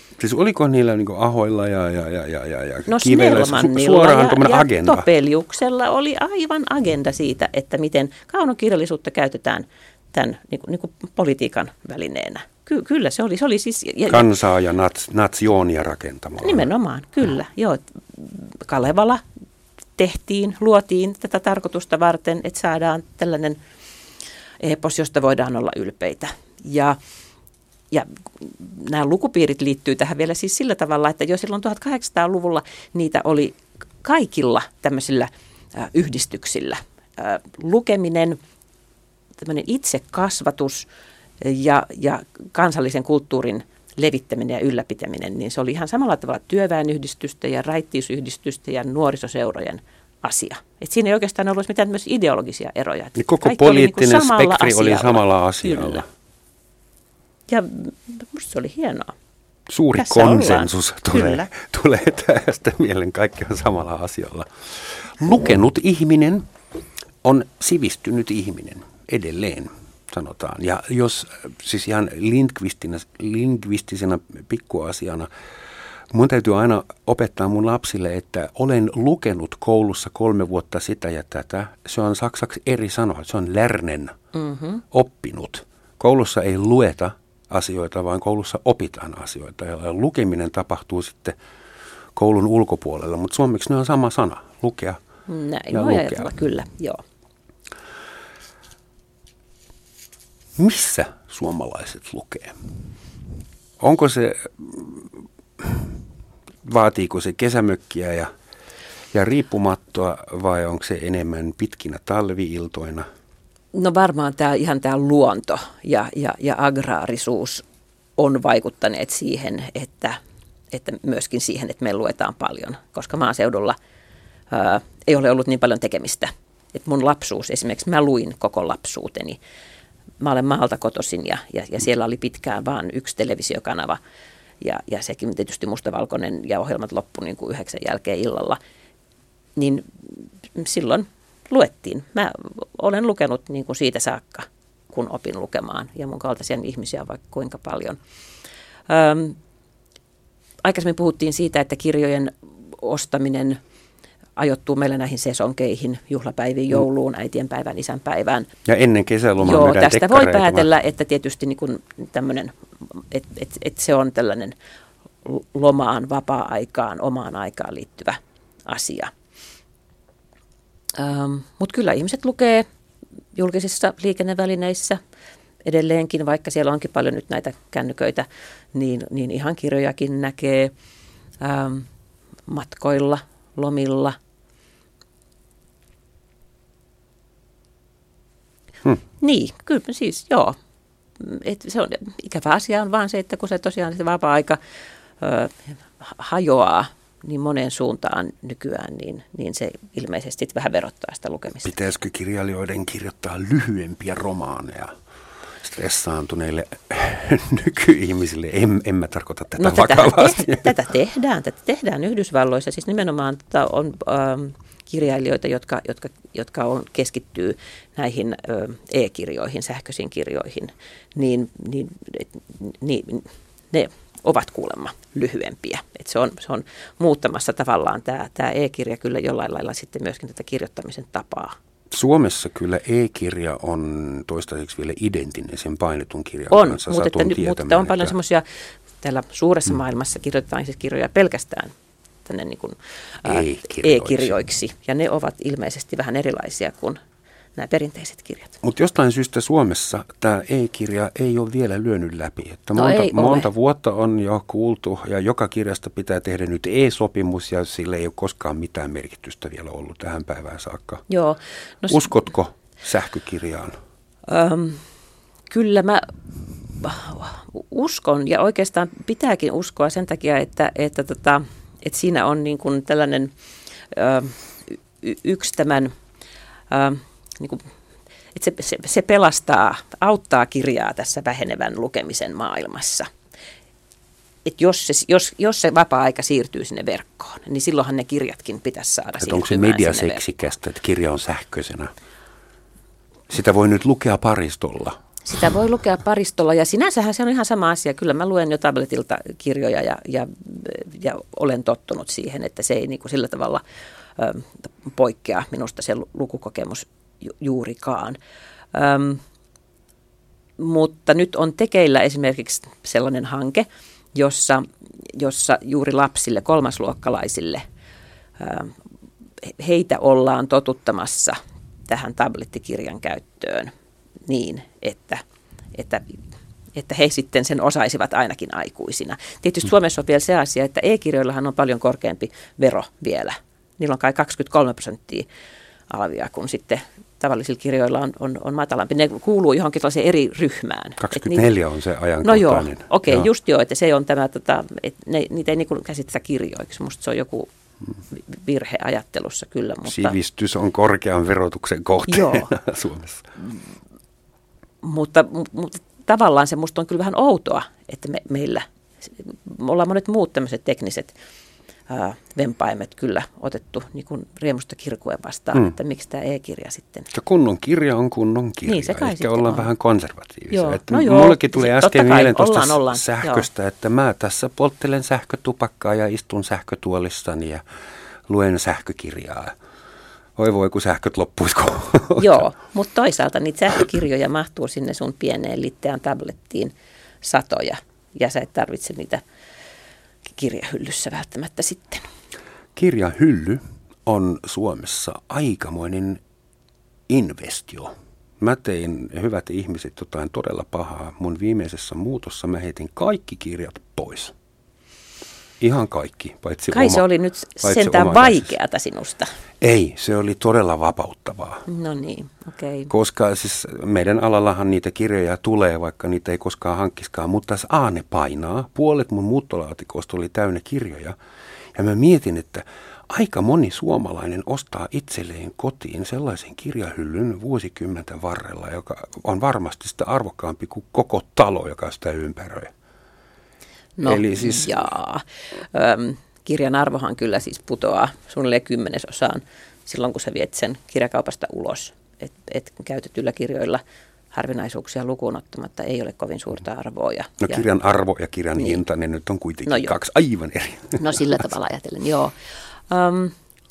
Siis oliko niillä niin kuin Ahoilla ja, ja, ja, ja, ja no, Kivelä su- suoraan tuommoinen agenda? Ja Topeliuksella oli aivan agenda siitä, että miten kaunokirjallisuutta käytetään tämän niin kuin, niin kuin politiikan välineenä. Ky- kyllä se oli. Se oli siis, ja, kansaa ja nats, natsionia rakentamalla. Nimenomaan, kyllä. Joo. Kalevala tehtiin, luotiin tätä tarkoitusta varten, että saadaan tällainen epos, josta voidaan olla ylpeitä. Ja Ja nämä lukupiirit liittyy tähän vielä siis sillä tavalla, että jo silloin tuhatkahdeksansataaluvulla niitä oli kaikilla tämmöisillä äh, yhdistyksillä. Äh, lukeminen, tämmöinen itsekasvatus ja, ja kansallisen kulttuurin levittäminen ja ylläpitäminen, niin se oli ihan samalla tavalla työväenyhdistystä ja raittiusyhdistystä ja nuorisoseurojen asia. Et siinä ei oikeastaan ollut mitään myös ideologisia eroja. Niin koko kaikki poliittinen oli niin kuin spektri asialla. oli samalla asialla. Kyllä. Ja musta se oli hienoa. Suuri Tässä konsensus tulee, Kyllä. tulee tästä mieleen, kaikki on samalla asialla. Lukenut ihminen on sivistynyt ihminen edelleen, sanotaan. Ja jos siis ihan lingvistisenä pikkuasiana, mun täytyy aina opettaa mun lapsille, että olen lukenut koulussa kolme vuotta sitä ja tätä. Se on saksaksi eri sanoa, se on lernen, mm-hmm. oppinut. Koulussa ei lueta asioita, vaan koulussa opitaan asioita. Ja lukeminen tapahtuu sitten koulun ulkopuolella, mutta suomeksi ne on sama sana, lukea Näin ja voi lukea. ajatella, kyllä, joo. Missä suomalaiset lukee? Onko se, vaatiiko se kesämökkiä ja, ja riippumattoa vai onko se enemmän pitkinä talvi-iltoina? No varmaan tämä, ihan tämä luonto ja, ja, ja agraarisuus on vaikuttaneet siihen, että, että myöskin siihen, että me luetaan paljon, koska maaseudulla ää, ei ole ollut niin paljon tekemistä. Et mun lapsuus, esimerkiksi mä luin koko lapsuuteni. Mä olen maalta kotoisin ja, ja, ja siellä oli pitkään vaan yksi televisiokanava ja, ja sekin tietysti mustavalkoinen ja ohjelmat loppu niin kuin yhdeksän jälkeen illalla. Niin silloin luettiin. Mä olen lukenut niin kuin siitä saakka, kun opin lukemaan ja mun kaltaisia ihmisiä on vaikka kuinka paljon. Öm, aikaisemmin puhuttiin siitä, että kirjojen ostaminen ajoittuu meillä näihin sesonkeihin, juhlapäiviin, jouluun, äitienpäivään, isänpäivään. Ja ennen kesälomaa Joo, myydään tästä voi tekkareita. päätellä, että tietysti niin kuin tämmöinen, että et, et se on tällainen lomaan, vapaa-aikaan, omaan aikaan liittyvä asia. Ähm, mutta kyllä ihmiset lukee julkisissa liikennevälineissä edelleenkin, vaikka siellä onkin paljon nyt näitä kännyköitä, niin, niin ihan kirjojakin näkee ähm, matkoilla, lomilla. Hmm. Niin, kyllä siis joo. Et se on, ikävä asia on vaan se, että kun se tosiaan se vapaa-aika ö, hajoaa niin moneen suuntaan nykyään, niin, niin se ilmeisesti vähän verottaa sitä lukemista. Pitäisikö kirjailijoiden kirjoittaa lyhyempiä romaaneja stressaantuneille nykyihmisille? En, en mä tarkoita tätä no, vakavasti. Tätä, te, tätä tehdään. Tätä tehdään Yhdysvalloissa. Siis nimenomaan on ähm, kirjailijoita, jotka, jotka, jotka on, keskittyy näihin äh, e-kirjoihin, sähköisiin kirjoihin, niin, niin, et, niin ne ovat kuulemma lyhyempiä. Et se, on, se on muuttamassa tavallaan tämä, tämä e-kirja kyllä jollain lailla sitten myöskin tätä kirjoittamisen tapaa. Suomessa kyllä e-kirja on toistaiseksi vielä identtinen sen painetun kirjan on, kanssa. mutta, että, mutta on paljon semmoisia, täällä suuressa mm. maailmassa kirjoitetaan siis kirjoja pelkästään tänne niin kuin, ää, e-kirjoiksi. Ja ne ovat ilmeisesti vähän erilaisia kuin nämä perinteiset kirjat. Mutta jostain syystä Suomessa tämä e-kirja ei ole vielä lyönyt läpi. Että monta, no monta vuotta on jo kuultu ja joka kirjasta pitää tehdä nyt e-sopimus ja sillä ei ole koskaan mitään merkitystä vielä ollut tähän päivään saakka. Joo. No, uskotko sähkökirjaan? Öm, kyllä mä uskon ja oikeastaan pitääkin uskoa sen takia, että, että, tota, että siinä on niin kuin tällainen ö, y- yksi tämän... Ö, Niin kuin, että se, se, se pelastaa, auttaa kirjaa tässä vähenevän lukemisen maailmassa. Että jos se, jos, jos se vapaa-aika siirtyy sinne verkkoon, niin silloinhan ne kirjatkin pitäisi saada että siirtymään sinne verkkoon. Onko se mediaseksikästä, että kirja on sähköisenä? Sitä voi nyt lukea paristolla. Sitä voi lukea paristolla ja sinänsähän se on ihan sama asia. Kyllä mä luen jo tabletilta kirjoja ja, ja, ja olen tottunut siihen, että se ei niin kuin sillä tavalla ö, poikkea minusta se lukukokemus ju, juurikaan. Öm, mutta nyt on tekeillä esimerkiksi sellainen hanke, jossa, jossa juuri lapsille, kolmasluokkalaisille, ö, heitä ollaan totuttamassa tähän tablettikirjan käyttöön niin, että, että, että he sitten sen osaisivat ainakin aikuisina. Tietysti Suomessa on vielä se asia, että e-kirjoillahan on paljon korkeampi vero vielä. Niillä on kai kaksikymmentäkolme prosenttia alvia, kun sitten tavallisilla kirjoilla on, on, on matalampi. Ne kuuluu johonkin tällaiseen eri ryhmään. kaksikymmentäneljä on se ajankohtainen. No joo, okei, okay, just joo, että se on tämä, tota, että ne, niitä ei niin käsitetä kirjoiksi. Musta se on joku virhe ajattelussa kyllä. Mutta sivistys on korkean verotuksen kohteena Suomessa. Mutta, mutta tavallaan se musta on kyllä vähän outoa, että me, meillä me ollaan monet muut tämmöiset tekniset ää, vempaimet kyllä otettu niin kuin riemusta kirkuen vastaan, mm. että miksi tämä e-kirja sitten. Se kunnon kirja on kunnon kirja, niin, se kai ehkä ollaan on. vähän konservatiivisia. Joo. Että No joo, mullekin tuli äsken mieleen tuosta ollaan, ollaan. sähköstä, joo. Että mä tässä polttelen sähkötupakkaa ja istun sähkötuolissani ja luen sähkökirjaa. Oi voi, kun sähköt loppuisiko. Joo, mutta toisaalta niitä sähkökirjoja mahtuu sinne sun pieneen litteään tablettiin satoja, ja sä et tarvitse niitä kirjahyllyssä välttämättä sitten. Kirjahylly on Suomessa aikamoinen investio. Mä tein, hyvät ihmiset, jotain todella pahaa. Mun viimeisessä muutossa mä heitin kaikki kirjat pois. Ihan kaikki, paitsi Kai oma, se oli nyt sentään vaikeata sinusta. Ei, se oli todella vapauttavaa. No niin, okei. Okay. Koska siis meidän alallahan niitä kirjoja tulee, vaikka niitä ei koskaan hankkiskaan, mutta A ne painaa. Puolet mun muuttolaatikosta oli täynnä kirjoja. Ja mä mietin, että aika moni suomalainen ostaa itselleen kotiin sellaisen kirjahyllyn vuosikymmenten varrella, joka on varmasti sitä arvokkaampi kuin koko talo, joka sitä ympäröi. No Eli siis, jaa. Öm, kirjan arvohan kyllä siis putoaa suunnilleen kymmenesosaan silloin, kun sä viet sen kirjakaupasta ulos. Et, et käytetyillä kirjoilla harvinaisuuksia lukuun ottamatta ei ole kovin suurta arvoa. Ja, no ja, kirjan arvo ja kirjan niin. hinta, ne nyt on kuitenkin no kaksi aivan eri. No sillä tavalla ajatellen, joo. Um,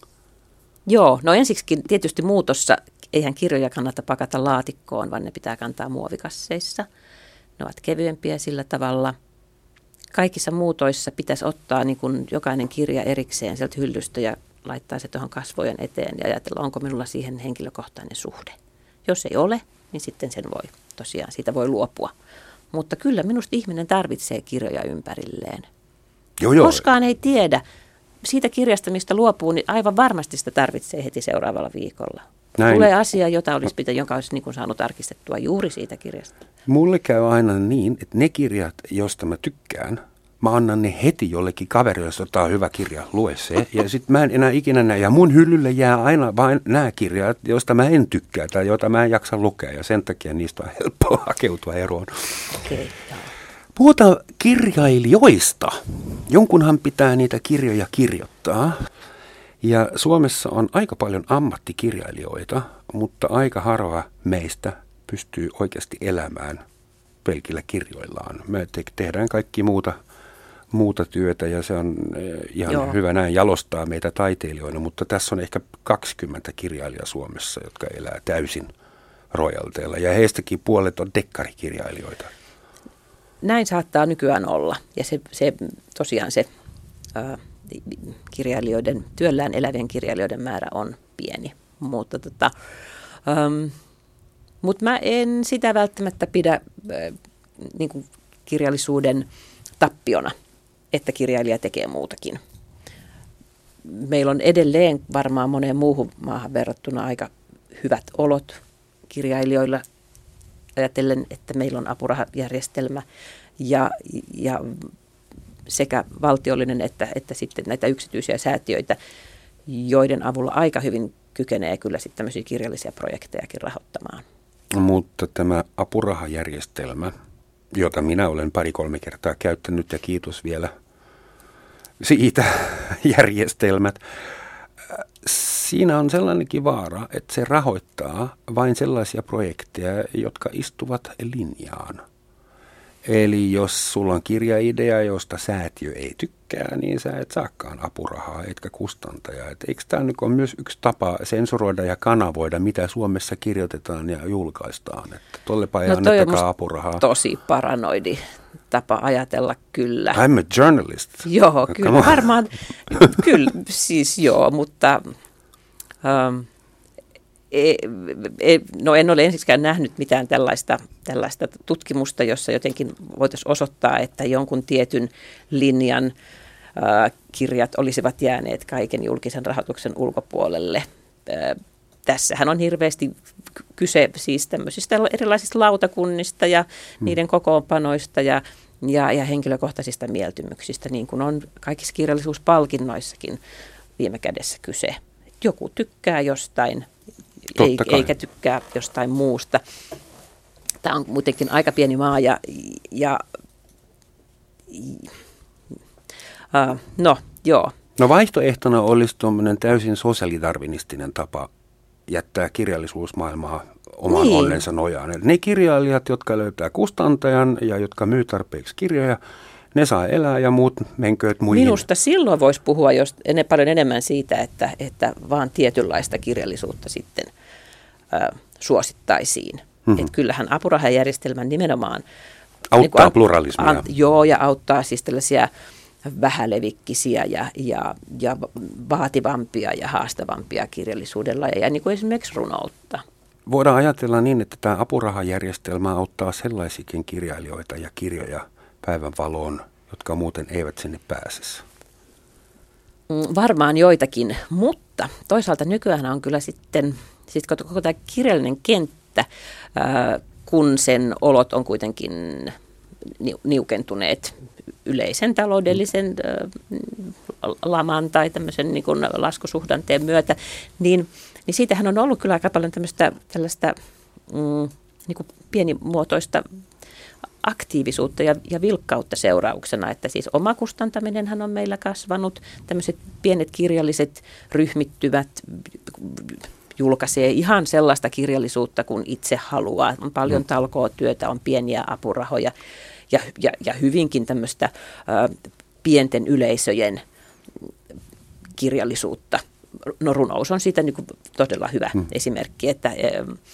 joo, no ensiksikin tietysti muutossa eihän kirjoja kannata pakata laatikkoon, vaan ne pitää kantaa muovikasseissa. Ne ovat kevyempiä sillä tavalla. Kaikissa muutoissa pitäisi ottaa niin kuin jokainen kirja erikseen sieltä hyllystä ja laittaa se tuohon kasvojen eteen ja ajatella, onko minulla siihen henkilökohtainen suhde. Jos ei ole, niin sitten sen voi tosiaan, siitä voi luopua. Mutta kyllä minusta ihminen tarvitsee kirjoja ympärilleen. Joo, joo. Koskaan ei tiedä. Siitä kirjasta, mistä luopuu, niin aivan varmasti sitä tarvitsee heti seuraavalla viikolla. Näin. Tulee asia, jota olisi pitänyt, jonka olisi niin kuin saanut tarkistettua juuri siitä kirjasta. Mulle käy aina niin, että ne kirjat, joista mä tykkään, mä annan ne heti jollekin kaverille, jos ottaa hyvä kirja, lue se. Ja sitten mä en enää ikinä näe. Ja mun hyllylle jää aina vain nämä kirjat, joista mä en tykkää tai joita mä en jaksa lukea. Ja sen takia niistä on helppoa hakeutua eroon. Okay, Puhutaan kirjailijoista. Jonkunhan pitää niitä kirjoja kirjoittaa. Ja Suomessa on aika paljon ammattikirjailijoita, mutta aika harva meistä pystyy oikeasti elämään pelkillä kirjoillaan. Me te- tehdään kaikki muuta, muuta työtä ja se on ihan Joo. hyvä näin jalostaa meitä taiteilijoina, mutta tässä on ehkä kaksikymmentä kirjailijaa Suomessa, jotka elää täysin rojalteilla ja heistäkin puolet on dekkarikirjailijoita. Näin saattaa nykyään olla ja se, se tosiaan se ää, kirjailijoiden, työllään elävien kirjailijoiden määrä on pieni, mutta tota, äm, mut mä en sitä välttämättä pidä äh, niin kuin kirjallisuuden tappiona, että kirjailija tekee muutakin. Meillä on edelleen varmaan moneen muuhun maahan verrattuna aika hyvät olot kirjailijoilla ajatellen, että meillä on apurahajärjestelmä ja, ja sekä valtiollinen että, että sitten näitä yksityisiä säätiöitä, joiden avulla aika hyvin kykenee kyllä sitten tämmöisiä kirjallisia projektejakin rahoittamaan. Mutta tämä apurahajärjestelmä, jota minä olen pari-kolme kertaa käyttänyt ja kiitos vielä siitä järjestelmät, siinä on sellainenkin vaara, että se rahoittaa vain sellaisia projekteja, jotka istuvat linjaan. Eli jos sulla on kirjaidea, josta säätiö ei tykkää, niin sä et saakaan apurahaa, etkä kustantajaa. Et eikö tämä nyt ole myös yksi tapa sensuroida ja kanavoida, mitä Suomessa kirjoitetaan ja julkaistaan? Että tollepa ei no annettakaan apurahaa. Tosi paranoidi tapa ajatella kyllä. I'm a journalist. Joo, kyllä varmaan, kyllä siis joo, mutta ähm, e, e, no en ole ensikään nähnyt mitään tällaista, tällaista tutkimusta, jossa jotenkin voitaisiin osoittaa, että jonkun tietyn linjan äh, kirjat olisivat jääneet kaiken julkisen rahoituksen ulkopuolelle. Äh, Tässähän on hirveästi kyse siis tämmöisistä erilaisista lautakunnista ja hmm. niiden kokoonpanoista ja, ja, ja henkilökohtaisista mieltymyksistä, niin kuin on kaikissa kirjallisuuspalkinnoissakin viime kädessä kyse. Joku tykkää jostain, ei, eikä tykkää jostain muusta. Tämä on muutenkin aika pieni maa ja, ja uh, no joo. No vaihtoehtona olisi tuommoinen täysin sosiaalidarwinistinen tapa jättää kirjallisuusmaailmaa oman niin. onnensa nojaan. Eli ne kirjailijat, jotka löytää kustantajan ja jotka myy tarpeeksi kirjoja, ne saa elää ja muut menkööt muihin. Minusta silloin voisi puhua jos ennen, paljon enemmän siitä, että, että vaan tietynlaista kirjallisuutta sitten ö, suosittaisiin. Mm-hmm. Että kyllähän apurahajärjestelmän nimenomaan auttaa niin pluralismia. An, joo, ja auttaa siis tällaisia vähälevikkisiä ja, ja, ja vaativampia ja haastavampia kirjallisuudella ja, ja niin kuin esimerkiksi runoutta. Voidaan ajatella niin, että tämä apurahajärjestelmä auttaa sellaisikin kirjailijoita ja kirjoja päivänvaloon, jotka muuten eivät sinne pääsisi. Varmaan joitakin, mutta toisaalta nykyään on kyllä sitten, sitten koko tämä kirjallinen kenttä, kun sen olot on kuitenkin niukentuneet yleisen taloudellisen laman tai tämmöisen niin kuin laskusuhdanteen myötä, niin, niin siitähän on ollut kyllä aika paljon tämmöistä tällaista mm, niin kuin pienimuotoista aktiivisuutta ja, ja vilkkautta seurauksena, että siis omakustantaminenhan on meillä kasvanut, tämmöiset pienet kirjalliset ryhmittyvät julkaisee ihan sellaista kirjallisuutta, kun itse haluaa. On paljon talkootyötä, on pieniä apurahoja ja, ja, ja hyvinkin tämmöistä ä, pienten yleisöjen kirjallisuutta. No runous on siitä niin kuin todella hyvä hmm. esimerkki, että, ä,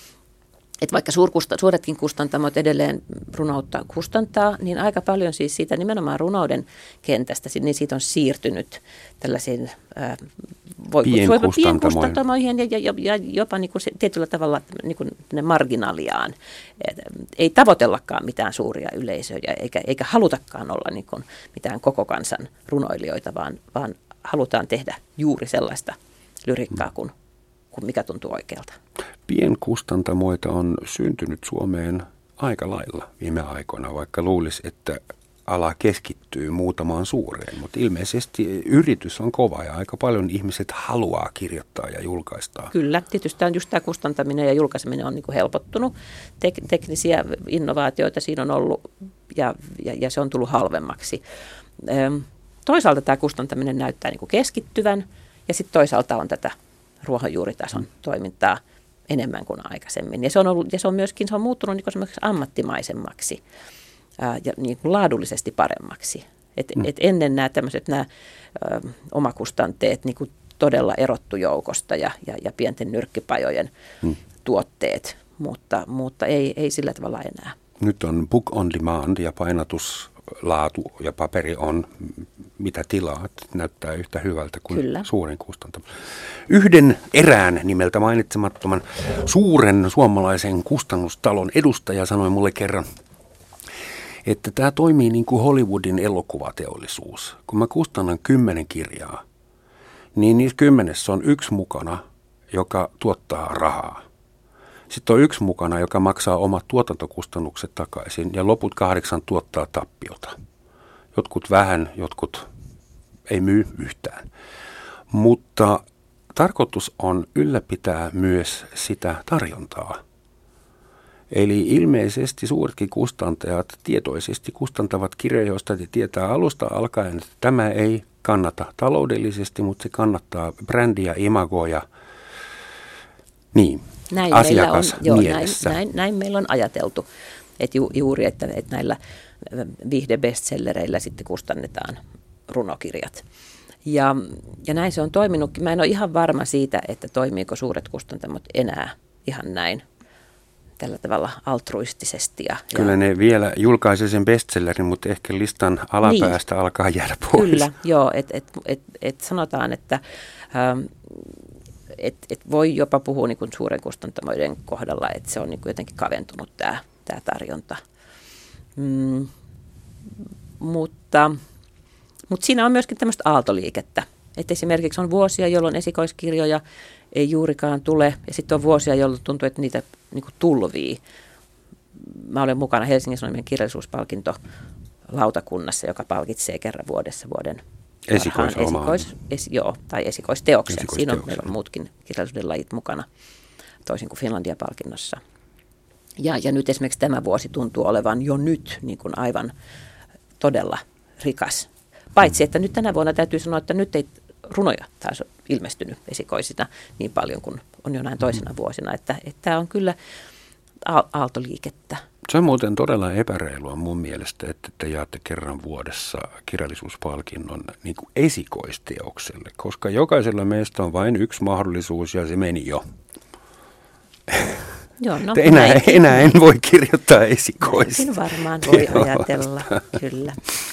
että vaikka suurkusta, suuretkin kustantamot edelleen runoutta kustantaa, niin aika paljon siis siitä nimenomaan runouden kentästä, niin siitä on siirtynyt tällaisiin ää, voi, pienkustantamoihin ja, ja, ja jopa niin kuin se, tietyllä tavalla niin kuin ne marginaliaan. Et, ei tavoitellakaan mitään suuria yleisöjä eikä, eikä halutakaan olla niin kuin mitään koko kansan runoilijoita, vaan, vaan halutaan tehdä juuri sellaista lyrikkaa kuin, kuin mikä tuntuu oikealta. Pienkustantamoita on syntynyt Suomeen aika lailla viime aikoina, vaikka luulisi, että ala keskittyy muutamaan suureen, mutta ilmeisesti yritys on kova ja aika paljon ihmiset haluaa kirjoittaa ja julkaistaa. Kyllä, tietysti on just tämä kustantaminen ja julkaiseminen on niin kuin helpottunut. Tek- teknisiä innovaatioita siinä on ollut ja, ja, ja se on tullut halvemmaksi. Öm, toisaalta tämä kustantaminen näyttää niin kuin keskittyvän ja sitten toisaalta on tätä ruohonjuuritason hmm. toimintaa enemmän kuin aikaisemmin. Ja se on, ollut, ja se on myöskin se on muuttunut niin kuin ammattimaisemmaksi ää, ja niin kuin laadullisesti paremmaksi. Et, mm. et ennen nämä tämmöiset nämä ä, omakustanteet niin kuin todella erottu joukosta ja, ja, ja pienten nyrkkipajojen mm. tuotteet, mutta, mutta ei, ei sillä tavalla enää. Nyt on book on demand ja painatuslaatu ja paperi on mitä tilaat, näyttää yhtä hyvältä kuin Kyllä. suuren kustantamo. Yhden erään nimeltä mainitsemattoman suuren suomalaisen kustannustalon edustaja sanoi mulle kerran, että tämä toimii niin kuin Hollywoodin elokuvateollisuus. Kun mä kustannan kymmenen kirjaa, niin niissä kymmenessä on yksi mukana, joka tuottaa rahaa. Sitten on yksi mukana, joka maksaa omat tuotantokustannukset takaisin ja loput kahdeksan tuottaa tappiota. Jotkut vähän, jotkut ei myy yhtään. Mutta tarkoitus on ylläpitää myös sitä tarjontaa. Eli ilmeisesti suuretkin kustantajat tietoisesti kustantavat kirjoja, joista te tietää alusta alkaen, että tämä ei kannata taloudellisesti, mutta se kannattaa brändiä, imagoa ja niin, näin asiakas meillä on, joo, mielessä. näin, näin, näin meillä on ajateltu, että ju, juuri, että, että näillä viihdebestsellereillä sitten kustannetaan runokirjat. Ja, ja näin se on toiminut. Mä en ole ihan varma siitä, että toimiiko suuret kustantamot enää ihan näin tällä tavalla altruistisesti. Ja, Kyllä ja ne vielä julkaisee sen bestsellerin, mutta ehkä listan alapäästä niin alkaa jäädä pois. Kyllä, joo. Että et, et, et sanotaan, että ähm, et, et voi jopa puhua niin kuin suuren kustantamoiden kohdalla, että se on niin kuin jotenkin kaventunut tämä tää tarjonta. Mm, mutta, mutta siinä on myöskin tämmöistä aaltoliikettä. Että esimerkiksi on vuosia, jolloin esikoiskirjoja ei juurikaan tule, ja sitten on vuosia, jolloin tuntuu, että niitä niin kuin tulvii. Mä olen mukana Helsingin Sanomien kirjallisuuspalkintolautakunnassa, joka palkitsee kerran vuodessa vuoden esikois, es, joo, tai esikoisteoksen. esikoisteoksen. Siinä on, meillä on muutkin kirjallisuuden lajit mukana, toisin kuin Finlandia-palkinnossa. Ja, ja nyt esimerkiksi tämä vuosi tuntuu olevan jo nyt niin kuin aivan todella rikas. Paitsi, että nyt tänä vuonna täytyy sanoa, että nyt ei runoja taas ole ilmestynyt esikoisina niin paljon kuin on jo näin toisena vuosina. Että, että tämä on kyllä aaltoliikettä. Se on muuten todella epäreilua mun mielestä, että te jaatte kerran vuodessa kirjallisuuspalkinnon niin kuin esikoisteokselle, koska jokaisella meistä on vain yksi mahdollisuus ja se meni jo. Joo, no, enää, enää en voi kirjoittaa esikoista. Näinkin varmaan voi ajatella, kyllä.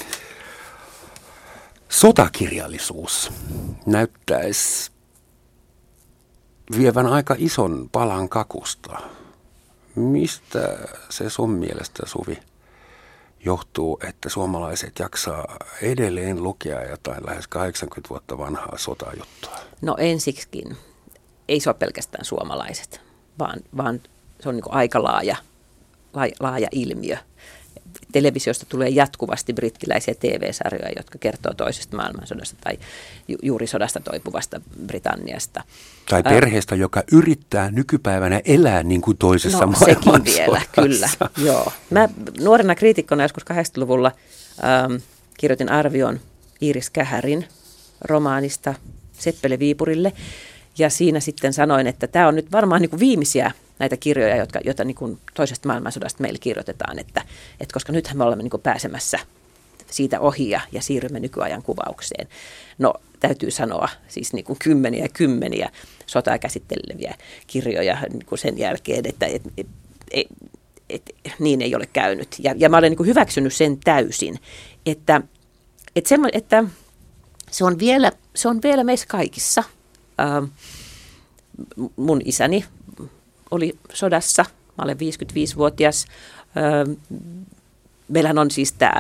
Sotakirjallisuus näyttäisi vievän aika ison palan kakusta. Mistä se sun mielestä, Suvi, johtuu, että suomalaiset jaksaa edelleen lukea jotain lähes kahdeksankymmentä vuotta vanhaa sotajuttua? No ensiksikin ei se ole pelkästään suomalaiset, vaan, vaan se on niin kuin aika laaja, laaja, laaja ilmiö. Televisiosta tulee jatkuvasti brittiläisiä T V-sarjoja, jotka kertoo toisesta maailmansodasta tai ju- juuri sodasta toipuvasta Britanniasta. Tai perheestä, Ä- joka yrittää nykypäivänä elää niin kuin toisessa no, maailmansodassa. Sekin vielä, kyllä. Joo. Mä nuorena kriitikkona joskus kahdeksankymmentäluvulla ähm, kirjoitin arvion Iiris Kähärin romaanista Seppele Viipurille. Ja siinä sitten sanoin, että tämä on nyt varmaan niin kuin viimeisiä näitä kirjoja, jotka, joita niin kuin toisesta maailmansodasta meille kirjoitetaan, että, että koska nythän me olemme niin kuin pääsemässä siitä ohi ja, ja siirrymme nykyajan kuvaukseen. No täytyy sanoa siis niin kuin kymmeniä ja kymmeniä sotaa käsitteleviä kirjoja niin kuin sen jälkeen, että et, et, et, et, niin ei ole käynyt. Ja, ja mä olen niin kuin hyväksynyt sen täysin, että, että, semmo, että se, on vielä, se on vielä meissä kaikissa. Ähm, mun isäni oli sodassa, mä olen viisikymmentäviisivuotias. Ähm, meillähän on siis tämä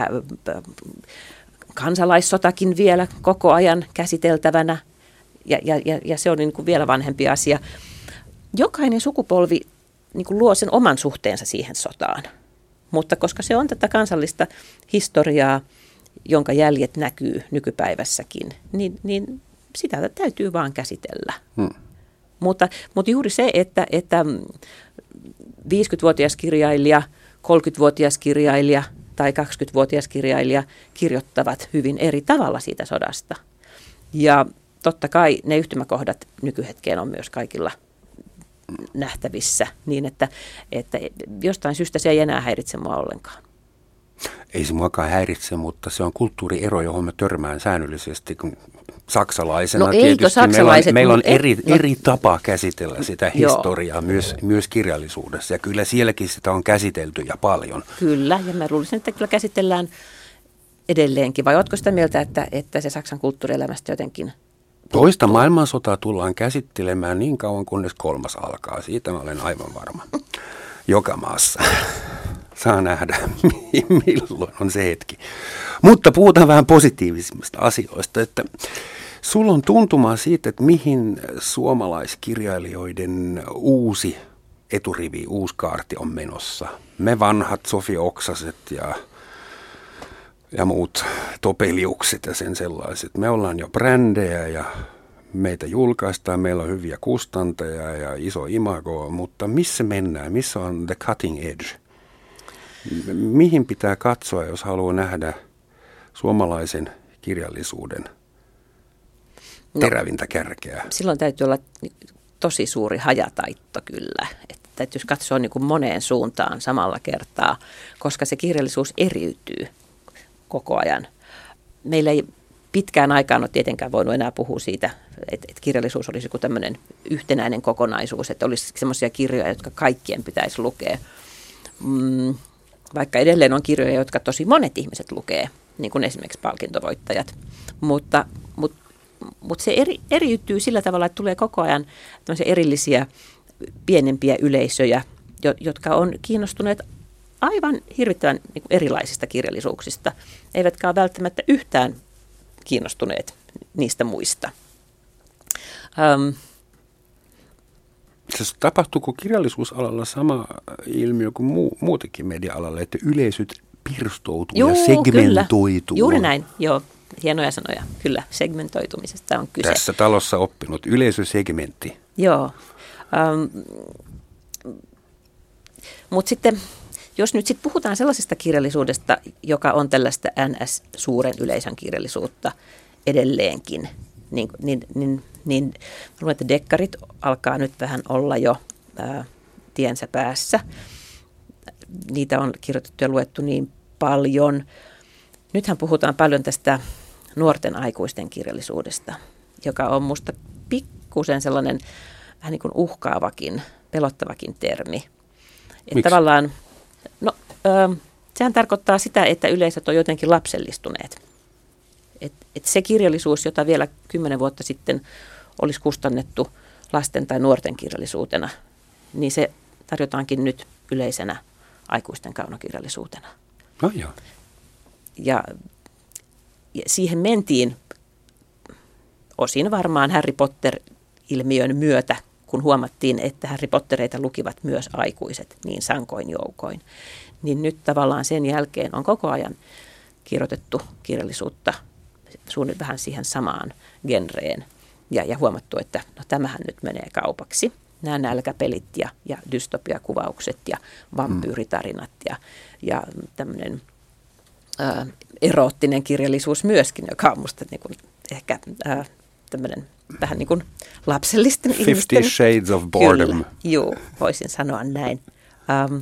kansalaissotakin vielä koko ajan käsiteltävänä ja, ja, ja se on niin kuin vielä vanhempi asia. Jokainen sukupolvi niin kuin luo sen oman suhteensa siihen sotaan, mutta koska se on tätä kansallista historiaa, jonka jäljet näkyy nykypäivässäkin, niin, niin sitä täytyy vaan käsitellä. Hmm. Mutta, mutta juuri se, että, että viisikymmentävuotias kirjailija, kolmekymmentävuotias kirjailija tai kaksikymmentävuotias kirjailija kirjoittavat hyvin eri tavalla siitä sodasta. Ja totta kai ne yhtymäkohdat nykyhetkeen on myös kaikilla nähtävissä niin, että, että jostain syystä se ei enää häiritse mua ollenkaan. Ei se muakaan häiritse, mutta se on kulttuuriero, johon mä törmään säännöllisesti, kun saksalaisena no tietysti saksalaiset, meillä on, meillä on et, eri, no, eri tapa käsitellä sitä historiaa myös, myös kirjallisuudessa. Ja kyllä sielläkin sitä on käsitelty ja paljon. Kyllä, ja mä luulisin, että kyllä käsitellään edelleenkin. Vai ootko sitä mieltä, että, että se Saksan kulttuurielämästä jotenkin Toista maailmansotaa tullaan käsittelemään niin kauan, kunnes kolmas alkaa. Siitä mä olen aivan varma. Joka maassa. Saa nähdä, milloin on se hetki. Mutta puhutaan vähän positiivisimmista asioista, että sulla on tuntumaa siitä, että mihin suomalaiskirjailijoiden uusi eturivi, uusi kaarti on menossa. Me vanhat Sofi Oksaset ja, ja muut Topeliukset ja sen sellaiset. Me ollaan jo brändejä ja meitä julkaistaan, meillä on hyviä kustantajia ja iso imago, mutta missä mennään? Missä on the cutting edge? Mihin pitää katsoa, jos haluaa nähdä suomalaisen kirjallisuuden terävintä kärkeä? No, silloin täytyy olla tosi suuri hajataitto kyllä, että täytyisi katsoa niin kuin moneen suuntaan samalla kertaa, koska se kirjallisuus eriytyy koko ajan. Meillä ei pitkään aikaan ole tietenkään voinut enää puhua siitä, että, että kirjallisuus olisi joku tämmöinen yhtenäinen kokonaisuus, että olisi semmoisia kirjoja, jotka kaikkien pitäisi lukea. Mm, vaikka edelleen on kirjoja, jotka tosi monet ihmiset lukee, niin kuin esimerkiksi palkintovoittajat, mutta, mutta, mutta se eri, eriytyy sillä tavalla, että tulee koko ajan tämmöisiä erillisiä pienempiä yleisöjä, jotka on kiinnostuneet aivan hirvittävän niin kuin erilaisista kirjallisuuksista, eivätkä ole välttämättä yhtään kiinnostuneet niistä muista. Um, Se tapahtuuko kirjallisuusalalla sama ilmiö kuin muu, muutenkin media-alalla, että yleisöt pirstoutuu juu, ja segmentoituu? Kyllä. Juuri näin, joo. Hienoja sanoja. Kyllä, segmentoitumisesta on kyse. Tässä talossa oppinut yleisösegmentti. Joo. Um, Mutta sitten, jos nyt sitten puhutaan sellaisesta kirjallisuudesta, joka on tällaista N S-suuren yleisön kirjallisuutta edelleenkin, niin, niin, niin, niin luulen, että dekkarit alkaa nyt vähän olla jo ää, tiensä päässä. Niitä on kirjoitettu ja luettu niin paljon. Nythän puhutaan paljon tästä nuorten aikuisten kirjallisuudesta, joka on musta pikkusen sellainen vähän niin kuin uhkaavakin, pelottavakin termi. Että tavallaan, no, ö, sehän tarkoittaa sitä, että yleisöt on jotenkin lapsellistuneet. Et, et se kirjallisuus, jota vielä kymmenen vuotta sitten olisi kustannettu lasten tai nuorten kirjallisuutena, niin se tarjotaankin nyt yleisenä aikuisten kaunokirjallisuutena. No joo. Ja, ja siihen mentiin osin varmaan Harry Potter-ilmiön myötä, kun huomattiin, että Harry Pottereita lukivat myös aikuiset niin sankoin joukoin. Niin nyt tavallaan sen jälkeen on koko ajan kirjoitettu kirjallisuutta suunnilleen vähän siihen samaan genreen. Ja, ja huomattu, että no, tämähän nyt menee kaupaksi. Nämä nälkäpelit ja, ja dystopiakuvaukset ja vampyyritarinat ja, ja tämmöinen ää, eroottinen kirjallisuus myöskin, joka on musta niin kuin ehkä ää, tämmöinen vähän niin kuin lapsellisten Fifty ihmisten. Shades of Boredom. Kyllä, joo, voisin sanoa näin. Um,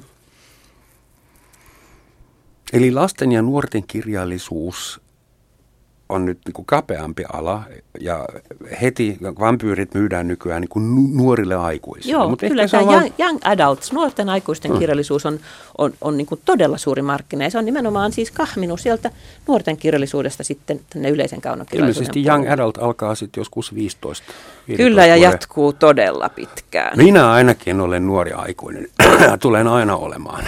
Eli lasten ja nuorten kirjallisuus on nyt niin kuin kapeampi ala ja heti vampyyrit myydään nykyään niin kuin nuorille aikuisille. Joo, Mut kyllä tämä young, young adults, nuorten aikuisten hmm. kirjallisuus on, on, on niin kuin todella suuri markkina ja se on nimenomaan siis kahminut sieltä nuorten kirjallisuudesta sitten tänne yleisen kaunokirjallisuuden. Ilmeisesti young adult alkaa sitten joskus viisitoista. Kyllä ja jatkuu todella pitkään. Minä ainakin olen nuori aikuinen. Tulen aina olemaan.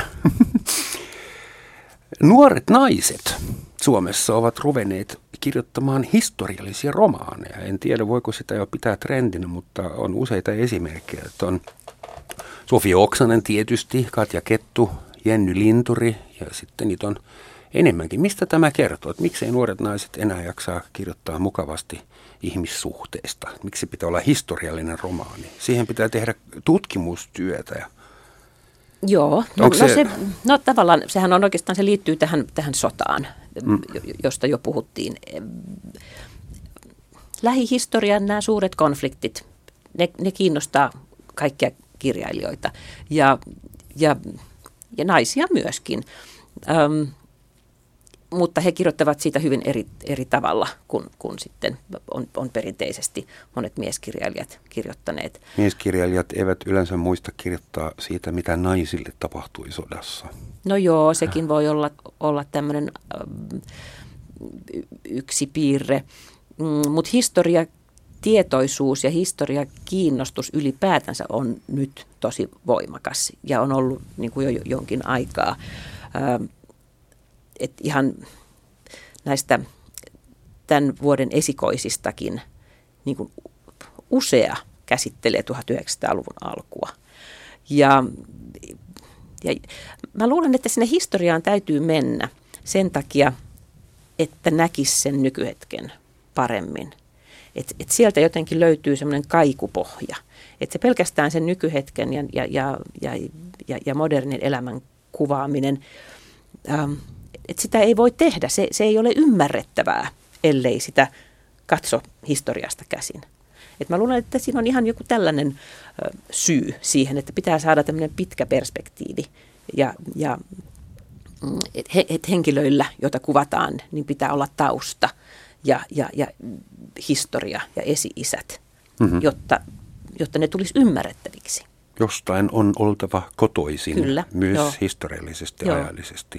Nuoret naiset Suomessa ovat ruvenneet kirjoittamaan historiallisia romaaneja. En tiedä, voiko sitä jo pitää trendinä, mutta on useita esimerkkejä. Että on Sofia Oksanen tietysti, Katja Kettu, Jenny Linturi ja sitten niitä on enemmänkin. Mistä tämä kertoo? Että miksei nuoret naiset enää jaksaa kirjoittaa mukavasti ihmissuhteista? Miksi pitää olla historiallinen romaani? Siihen pitää tehdä tutkimustyötä ja Joo, no, se... No, se, no tavallaan sehän on oikeastaan, se liittyy tähän, tähän sotaan, mm. josta jo puhuttiin. Lähihistorian nämä suuret konfliktit, ne, ne kiinnostaa kaikkia kirjailijoita ja, ja, ja naisia myöskin, ähm, mutta he kirjoittavat siitä hyvin eri, eri tavalla kuin, kuin sitten on, on perinteisesti monet mieskirjailijat kirjoittaneet. Mieskirjailijat eivät yleensä muista kirjoittaa siitä, mitä naisille tapahtui sodassa. No joo, sekin voi olla, olla tämmöinen ähm, yksi piirre, mm, mutta historiatietoisuus ja historiakiinnostus ylipäätänsä on nyt tosi voimakas ja on ollut niin kuin jo jonkin aikaa. Ähm, Et ihan näistä tämän vuoden esikoisistakin niin kuin usea käsittelee tuhatyhdeksänsataaluvun alkua. Ja, ja mä luulen, että sinne historiaan täytyy mennä sen takia, että näkisi sen nykyhetken paremmin. Että et sieltä jotenkin löytyy semmoinen kaikupohja. Että se pelkästään sen nykyhetken ja, ja, ja, ja, ja modernin elämän kuvaaminen, ähm, että sitä ei voi tehdä, se, se ei ole ymmärrettävää, ellei sitä katso historiasta käsin. Et mä luulen, että siinä on ihan joku tällainen ö, syy siihen, että pitää saada tämmöinen pitkä perspektiivi. Ja, ja että he, et henkilöillä, joita kuvataan, niin pitää olla tausta ja, ja, ja historia ja esi-isät, mm-hmm. jotta, jotta ne tulisi ymmärrettäviksi. Jostain on oltava kotoisin, Kyllä, myös joo. historiallisesti Joo. ja ajallisesti.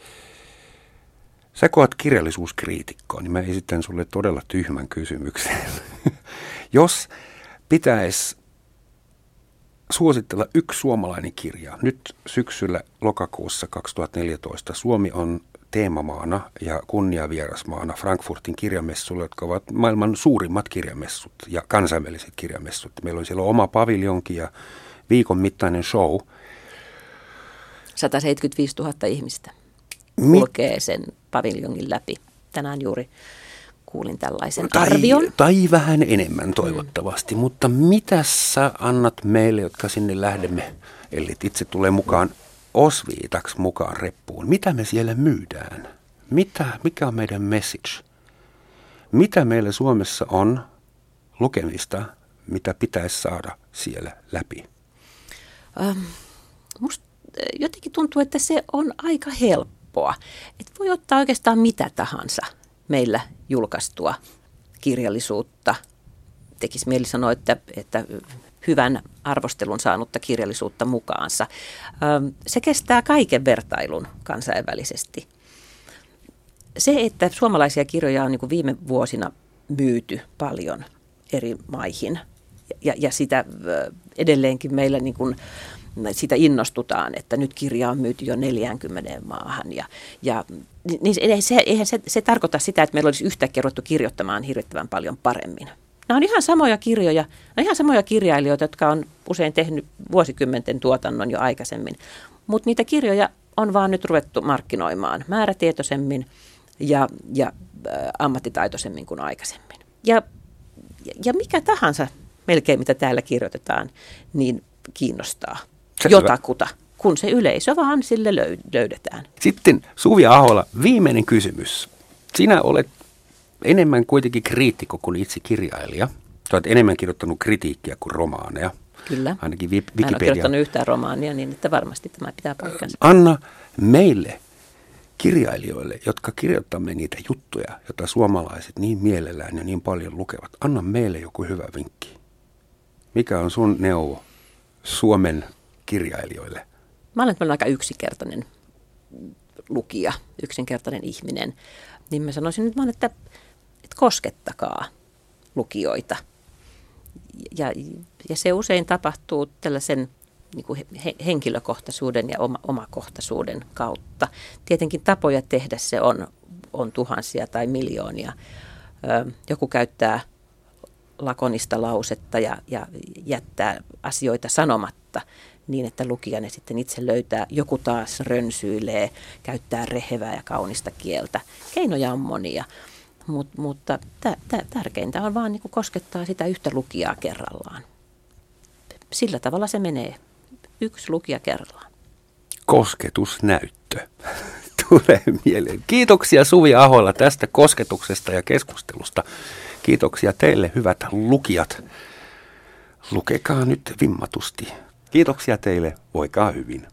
Sä kun oot kirjallisuuskriitikko, niin mä esitän sulle todella tyhmän kysymyksen. Jos pitäisi suositella yksi suomalainen kirja, nyt syksyllä lokakuussa kaksituhattaneljätoista Suomi on teemamaana ja kunniavierasmaana Frankfurtin kirjamessuilla, jotka ovat maailman suurimmat kirjamessut ja kansainväliset kirjamessut. Meillä on siellä oma paviljonki ja viikon mittainen show. sata seitsemänkymmentäviisituhatta ihmistä Mit- kulkee sen paviljongin läpi. Tänään juuri kuulin tällaisen tai, arvion. Tai vähän enemmän toivottavasti, mm. mutta mitä sä annat meille, jotka sinne lähdemme, eli itse tulee mukaan osviitaksi mukaan reppuun. Mitä me siellä myydään? Mitä, mikä on meidän message? Mitä meillä Suomessa on lukemista, mitä pitäisi saada siellä läpi? Ähm, musta jotenkin tuntuu, että se on aika helppoa. Et voi ottaa oikeastaan mitä tahansa meillä julkaistua kirjallisuutta. Tekisi mieli sanoa, että, että hyvän arvostelun saanutta kirjallisuutta mukaansa. Se kestää kaiken vertailun kansainvälisesti. Se, että suomalaisia kirjoja on niin kuin viime vuosina myyty paljon eri maihin ja, ja sitä edelleenkin meillä niin kuin sitä innostutaan, että nyt kirja on myyty jo neljäänkymmeneen maahan. Ja, ja, niin eihän se, eihän se, se tarkoita sitä, että meillä olisi yhtäkkiä ruvettu kirjoittamaan hirvittävän paljon paremmin. Nämä on ihan samoja kirjoja, nämä on ihan samoja kirjailijoita, jotka on usein tehnyt vuosikymmenten tuotannon jo aikaisemmin. Mutta niitä kirjoja on vaan nyt ruvettu markkinoimaan määrätietoisemmin ja, ja äh, ammattitaitoisemmin kuin aikaisemmin. Ja, ja mikä tahansa melkein, mitä täällä kirjoitetaan, niin kiinnostaa Selvä. jotakuta, kun se yleisö vaan sille löydetään. Sitten Suvi Ahola, viimeinen kysymys. Sinä olet enemmän kuitenkin kriitikko kuin itse kirjailija. Sä olet enemmän kirjoittanut kritiikkiä kuin romaaneja. Kyllä. Ainakin Wikipedia. Mä en ole kirjoittanut yhtään romaania, niin että varmasti tämä pitää paikkansa. Anna meille kirjailijoille, jotka kirjoittamme niitä juttuja, joita suomalaiset niin mielellään ja niin paljon lukevat. Anna meille joku hyvä vinkki. Mikä on sun neuvo Suomen kirjailijoille? Mä olen, mä olen aika yksinkertainen lukija, yksinkertainen ihminen. Niin mä sanoisin nyt vaan, että, että koskettakaa lukijoita. Ja, ja se usein tapahtuu tällaisen niin kuin he, henkilökohtaisuuden ja oma, omakohtaisuuden kautta. Tietenkin tapoja tehdä se on, on tuhansia tai miljoonia. Ö, joku käyttää lakonista lausetta ja, ja jättää asioita sanomatta niin, että lukija ne sitten itse löytää. Joku taas rönsyilee, käyttää rehevää ja kaunista kieltä. Keinoja on monia, Mut, mutta tä, tä, tärkeintä on vaan niin kuin koskettaa sitä yhtä lukijaa kerrallaan. Sillä tavalla se menee. Yksi lukija kerrallaan. Kosketusnäyttö tulee mieleen. Kiitoksia Suvi Ahola tästä kosketuksesta ja keskustelusta. Kiitoksia teille, hyvät lukijat. Lukekaa nyt vimmatusti. Kiitoksia teille, voikaa hyvin.